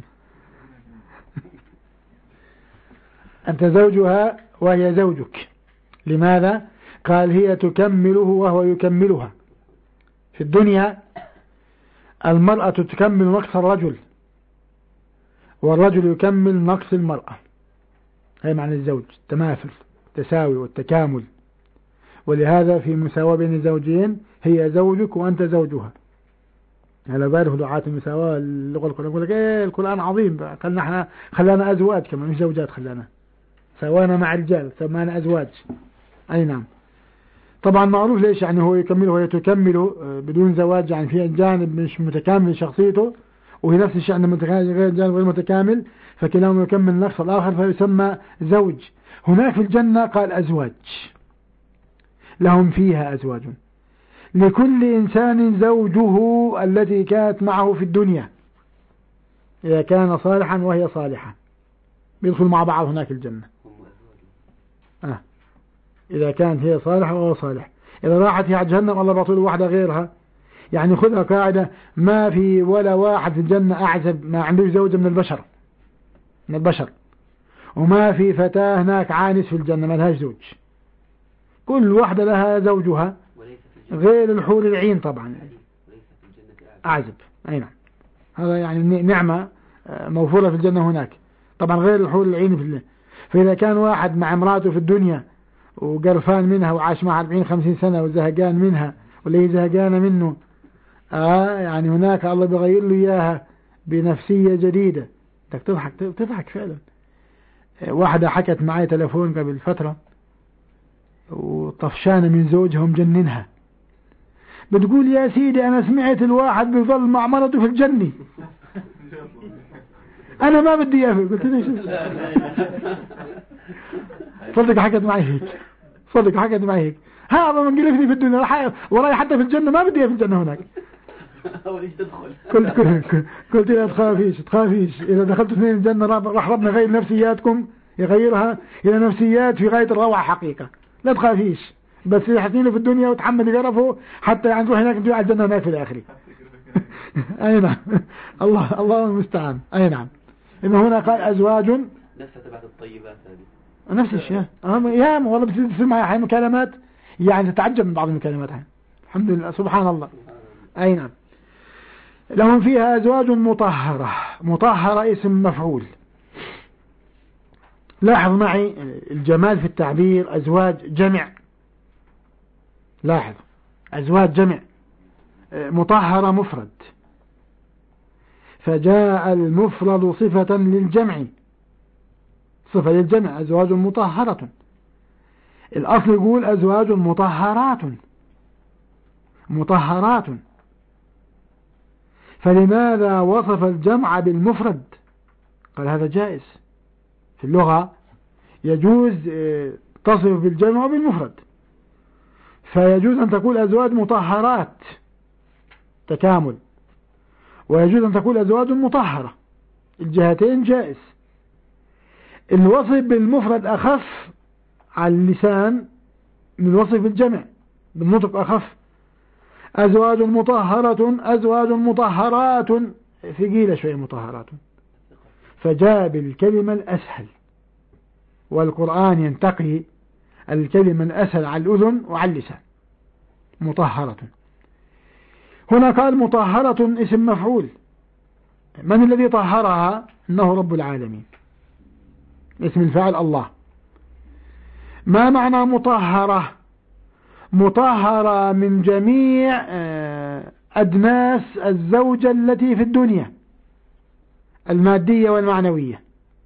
أنت زوجها وهي زوجك. لماذا؟ قال هي تكمله وهو يكملها. في الدنيا المرأة تكمل نقص الرجل، والرجل يكمل نقص المرأة. هي معنى الزوج، التماثل التساوي والتكامل. ولهذا في مساواة بين الزوجين، هي زوجك وأنت زوجها. هلا باره دعاة المساواة اللغة القرآن يقول لك إيه القرآن عظيم، خلانا أزواج كمان مش زوجات، خلانا سوانا مع الرجال سمانا أزواج. أي نعم. طبعا معروف ليش يعني هو يكمله وهي تكمله بدون زواج، يعني في جانب مش متكامل لشخصيته، وهي نفس الشيء عند غير جانب غير متكامل، فكلاهما يكمل نقص الآخر فيسمى زوج. هناك في الجنة قال أزواج، لهم فيها أزواج، لكل إنسان زوجه التي كانت معه في الدنيا، إذا كان صالحا وهي صالحة بيدخل مع بعض هناك الجنة. إذا كانت هي صالحة وهو صالح. إذا راحت هي على جهنم الله بطول واحدة غيرها. يعني خذها قاعدة، ما في ولا واحد في الجنة أعزب ما عندوش زوجة من البشر، وما في فتاة هناك عانس في الجنة ما لهاش زوج، كل واحدة لها زوجها غير الحور العين طبعا أعزب. أي نعم، هذا يعني نعمة موفورة في الجنة هناك طبعا غير الحور العين في الله. فإذا كان واحد مع امراته في الدنيا وقرفان منها وعاش معها 40-50 سنة وزهقان منها ولا هي زهقانة منه، يعني هناك الله بيغير له إياها بنفسية جديدة. تضحك فعلا. واحدة حكت معي تلفون قبل فترة وطفشانة من زوجها ومجننها، بتقول يا سيدي أنا سمعت الواحد بيظل مع مرته في الجنة، أنا ما بدي يافر. قلت له شو صدق حكت معي هيك، صدق حكت معي هيك. هذا من قلفني في الدنيا وراي حتى في الجنة ما بدي في الجنة هناك. قلت لا تخافيش إذا دخلت اثنين الجنة راح ربنا يغير نفسياتكم، يغيرها إلى نفسيات في غاية الروعة حقيقة. لا تخافيش، بس يحسنينه في الدنيا وتحمل قرفه حتى يعني تروح هناك على الجنة هناك في الآخر. أي نعم. الله المستعان. أي نعم. إنه هنا قال أزواج نفسها تبعت الطيبات هذه نفس الشيء. يا والله بتسمع أحيانا مكالمات يعني تتعجب من بعض المكالمات. الحمد لله سبحان الله. أي نعم. لهم فيها أزواج مطهرة اسم مفعول. لاحظ معي الجمال في التعبير، أزواج جمع. لاحظ أزواج جمع، مطهرة مفرد، فجاء المفرد صفة للجمع، صفة للجمع. أزواج مطهرة، الأصل يقول أزواج مطهرات. فلماذا وصف الجمع بالمفرد؟ قال هذا جائز في اللغة، يجوز تصف بالجمع بالمفرد، فيجوز أن تقول أزواج مطهرات تكامل، ويجوز أن تقول أزواج مطهرة، الجهتين جائز. الوصف بالمفرد أخف على اللسان من الوصف بالجمع، بالنطق أخف. أزواج مطهرة، أزواج مطهرات، ثقيلة شوية مطهرات، فجاء بالكلمة الأسهل، والقرآن ينتقي الكلمة الأسهل على الأذن وعلى اللسان. مطهرة هنا قال مطهرة اسم مفعول. من الذي طهرها؟ إنه رب العالمين، اسم الفاعل الله. ما معنى مطهرة؟ مطهرة من جميع أدناس الزوجة التي في الدنيا، المادية والمعنوية.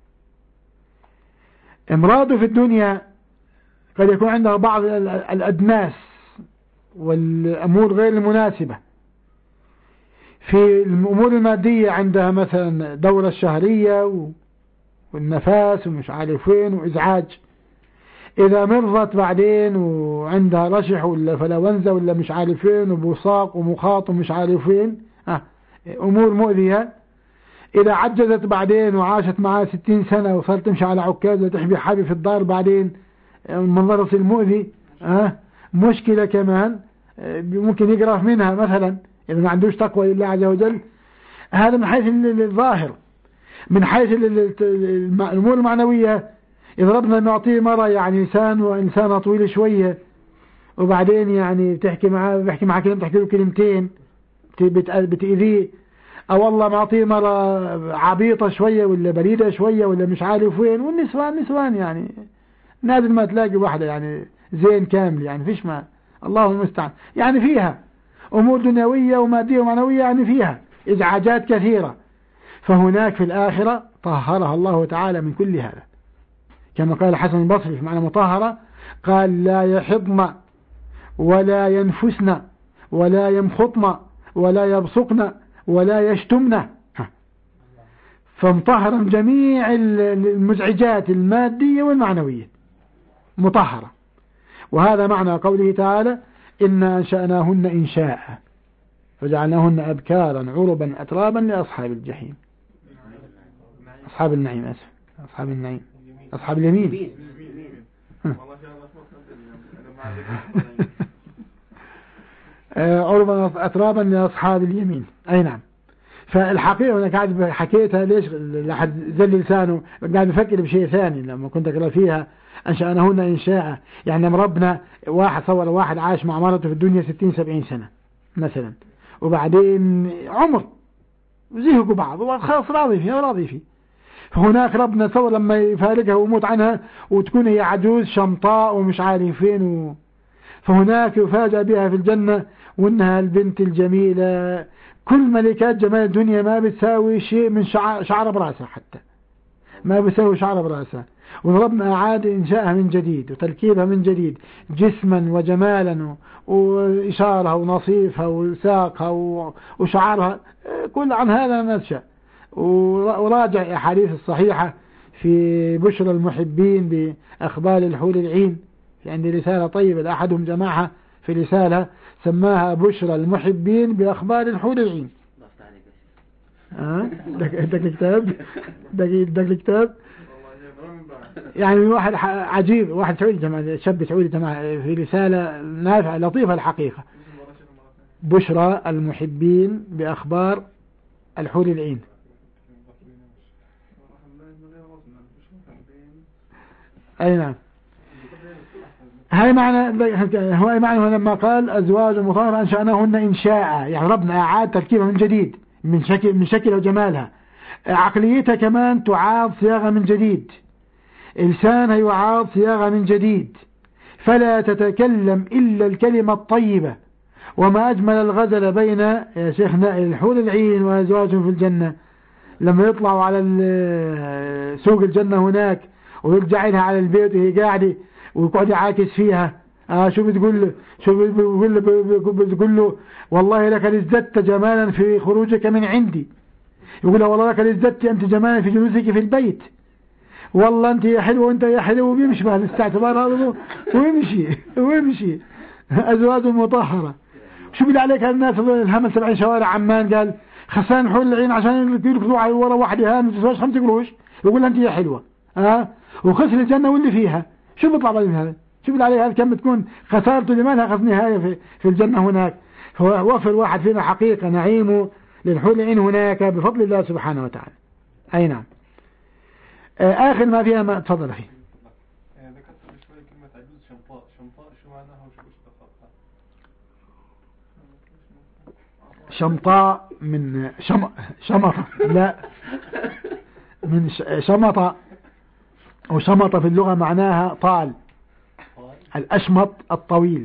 امراض في الدنيا قد يكون عندها بعض الأدناس والأمور غير المناسبة. في الأمور المادية عندها مثلا دورة الشهرية والنفاس ومش عارف وين وإزعاج. إذا مرضت بعدين وعندها رشح ولا فلونزة ولا مش عارف وين وبوصاق ومخاط ومش عارف وين، أمور مؤذية. إذا عجزت بعدين وعاشت معاه 60 سنة وصارت تمشي على عكاز وتحبي حبي في الدار، بعدين المنظر يصير مؤذي. مشكلة كمان ممكن يقرف منها مثلا إذا ما عندوش تقوى لله عز وجل. هذا من حيث الظاهر. من حيث الأمور المعنوية، إذا ربنا نعطيه مرة يعني إنسانة طويلة شوية، وبعدين يعني بيحكي معاه كلمة، تحكي له كلمتين بتأذيه، أو الله معطيه مرة عبيطة شوية ولا بريدة شوية ولا مش عارف وين. والنسوان يعني نادر ما تلاقي واحدة يعني زين كامل، يعني فيش ما الله المستعان. يعني فيها أمور دنيوية ومادية ومعنوية، يعني فيها إزعاجات كثيرة. فهناك في الآخرة طهرها الله تعالى من كل هذا، كما قال الحسن البصري في معنى مطهرة، قال لا يحضن ولا ينفسن ولا يمخطن ولا يبصقن ولا يشتمن. فمطهرا جميع المزعجات المادية والمعنوية، مطهرة. وهذا معنى قوله تعالى إنا أنشأناهن إنشاء فجعلناهن أبكارا عربا أترابا لأصحاب الجحيم، أصحاب النعيم، أسف، أصحاب النعيم، أصحاب اليمين. عربا أترابا لأصحاب اليمين. أي نعم. فالحقيقة أنا قاعد حكيتها ليش لحد زل لسانه، قاعد بفكر بشيء ثاني لما كنت أقرأ فيها أنشأناهن إنشاء. يعني ربنا واحد عاش مع مرته في الدنيا 60-70 سنة مثلا، وبعدين عمر زهقوا بعض وخلاص راضي فيه. فهناك ربنا صور لما يفارقها ويموت عنها وتكون هي عجوز شمطاء ومش عارف فين فهناك يفاجأ بها في الجنة وإنها البنت الجميلة. كل ملكات جمال الدنيا ما بتساوي شيء من شعر براسها، حتى ما بتساوي شعر براسها. وربنا أعاد إنشاءها من جديد وتركيبها من جديد، جسما وجمالا وإشارها ونصيفها وساقها وشعرها، كل عن هذا ننشأ. وراجع الأحاديث الصحيحة في بشرى المحبين بأخبار الحور العين. في عندي رسالة طيبة لأحدهم جماعة في رسالة سماها بشرى المحبين بأخبار الحور العين. دك الكتاب دك الكتاب يعني واحد عجيب، واحد سعودي جماعة، شاب سعودي جماعة في رسالة نافعة لطيفة الحقيقة. بشرى المحبين بأخبار الحور العين. أي نعم. هاي معنى هو معنى لما قال أزواج مطهرة أنشأناهن إنشاء، يعني ربنا أعاد تركيبها من جديد من شكل وجمالها. عقليتها كمان تعاد صياغة من جديد، لسانها يعاد صياغة من جديد، فلا تتكلم إلا الكلمة الطيبة. وما أجمل الغزل بين يا شيخنا الحور العين وأزواجهم في الجنة، لما يطلعوا على سوق الجنة هناك ويرجع لها على البيت وهي قاعدة ويقعد يعاكس فيها. شو بتقول له؟ بتقول له والله لك ازددت جمالا في خروجك من عندي. يقول له والله لك ازددت أنت جمالا في جلوسك في البيت. والله أنت يا حلو وأنت يا حلو، وبيمشي بهذا الاستعتبار هذا ويمشي أزواج مطهرة. شو بدي عليك هالناس الهمل 70 شوارع عمان قال خسان حول العين عشان يركضوا على ورا واحدة ما تسواش 5 قروش، يقول أنت يا حلوة وخسر الجنة واللي فيها. شو بيطلع بين هذا؟ شو بدي عليه هذا؟ كم تكون خسارته اللي ما لها خذ نهاية في الجنة هناك. هو وفر واحد فينا حقيقة نعيمه للحور العين هناك بفضل الله سبحانه وتعالى. أي نعم. آخر ما فيها ما تفضل أخي. ذكرت شوي كلمة عجوز شمطاء. شو معناها وشو شمطاء من شمطة لا من شمطة، وشمطة في اللغة معناها طال، الأشمط الطويل.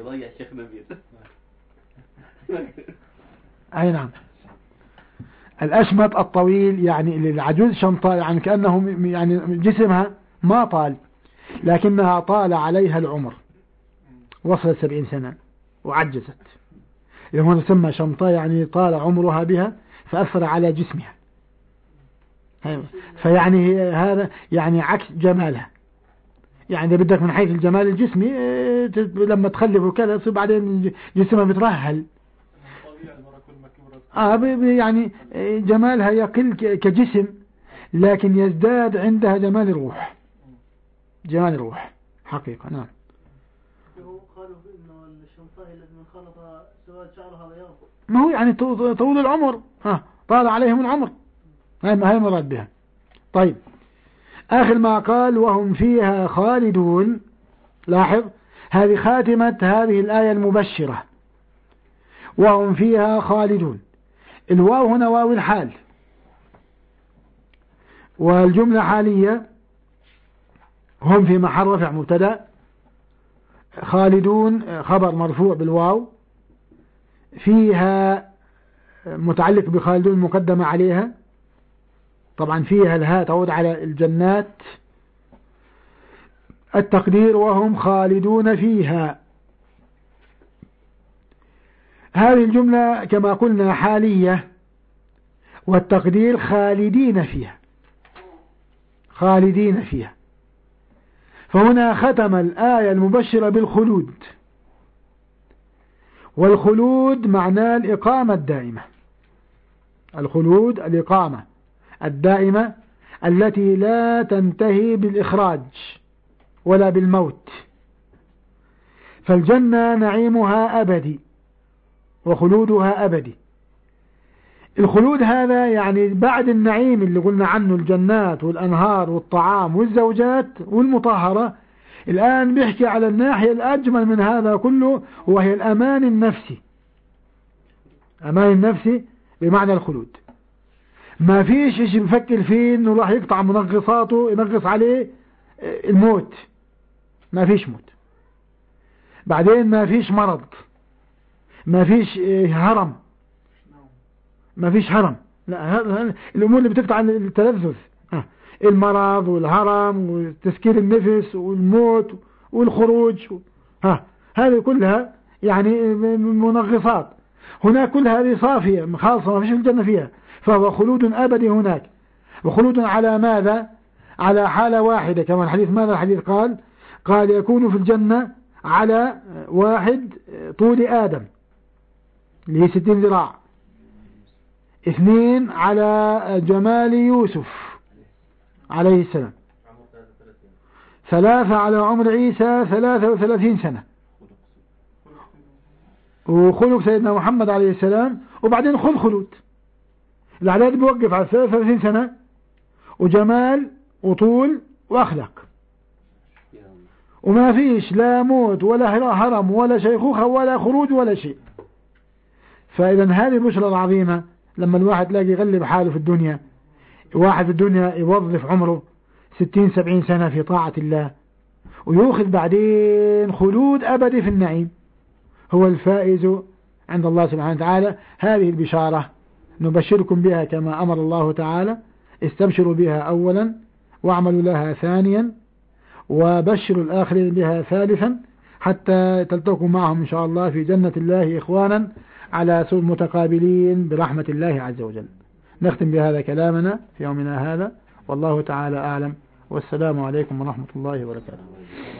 أي نعم. الأشمط الطويل يعني العجوز شمطاء، يعني كأنه يعني جسمها ما طال لكنها طال عليها العمر، وصلت 70 سنة وعجزت. هنا تسمى شمطاء يعني طال عمرها بها فأثر على جسمها. فيعني هذا يعني عكس جمالها. يعني إذا بدك من حيث الجمال الجسمي لما تخلف وكذا تصير بعدين جسمها بترهل. يعني جمالها يقل كجسم لكن يزداد عندها جمال الروح. جمال الروح حقيقة. نعم. قالوا إنه الشمطاء الذي من خلط سواد شعرها بياض. ما هو يعني طول العمر طال عليهم العمر. هاي مراد بها. طيب آخر ما قال وهم فيها خالدون. لاحظ هذه خاتمة هذه الآية المبشرة، وهم فيها خالدون. الواو هنا واو الحال، والجملة حالية، هم في محل رفع مبتدا، خالدون خبر مرفوع بالواو، فيها متعلق بخالدون مقدمة عليها، طبعا فيها الهاء تعود على الجنات. التقدير وهم خالدون فيها. هذه الجملة كما قلنا حالية، والتقدير خالدين فيها، خالدين فيها. فهنا ختم الآية المبشرة بالخلود، والخلود معناه الإقامة الدائمة. الخلود الإقامة الدائمة التي لا تنتهي بالإخراج ولا بالموت. فالجنة نعيمها أبدي وخلودها أبدي. الخلود هذا يعني بعد النعيم اللي قلنا عنه، الجنات والأنهار والطعام والزوجات والمطهرة، الآن بيحكي على الناحية الأجمل من هذا كله، وهي الأمان النفسي. أمان النفسي بمعنى الخلود. ما فيش شيء بفكر فيه انه راح يقطع منغصاته ينغص عليه الموت. ما فيش موت. بعدين ما فيش مرض، ما فيش هرم، ما فيش هرم. لا، الامور اللي بتقطع عن التلذذ، المرض والهرم وتسكير النفس والموت والخروج، هذه كلها يعني منغصات. هناك كل هذه صافية خالصة، ما فيش الجنة فيها. فهو خلود أبدي هناك. وخلود على ماذا؟ على حالة واحدة كما الحديث. ماذا الحديث قال يكون في الجنة على واحد طول آدم اللي هي 60 ذراع، 2 على جمال يوسف عليه السلام، 3 على عمر عيسى 33 سنة، وخلق سيدنا محمد عليه السلام، وبعدين خلود. الأعداد بيوقف على 33 سنة وجمال وطول وأخلاق، وما فيش لا موت ولا هرم ولا شيخوخة ولا خروج ولا شيء. فإذا هذه البشرى العظيمة لما الواحد لاقي يغلب حاله في الدنيا، واحد في الدنيا يوظف عمره 60-70 سنة في طاعة الله ويأخذ بعدين خلود أبدي في النعيم، هو الفائز عند الله سبحانه وتعالى. هذه البشارة نبشركم بها كما أمر الله تعالى، استبشروا بها أولا واعملوا لها ثانيا وبشروا الآخرين بها ثالثا، حتى تلتقوا معهم إن شاء الله في جنة الله إخوانا على سور متقابلين برحمة الله عز وجل. نختم بهذا كلامنا في يومنا هذا، والله تعالى أعلم، والسلام عليكم ورحمة الله وبركاته.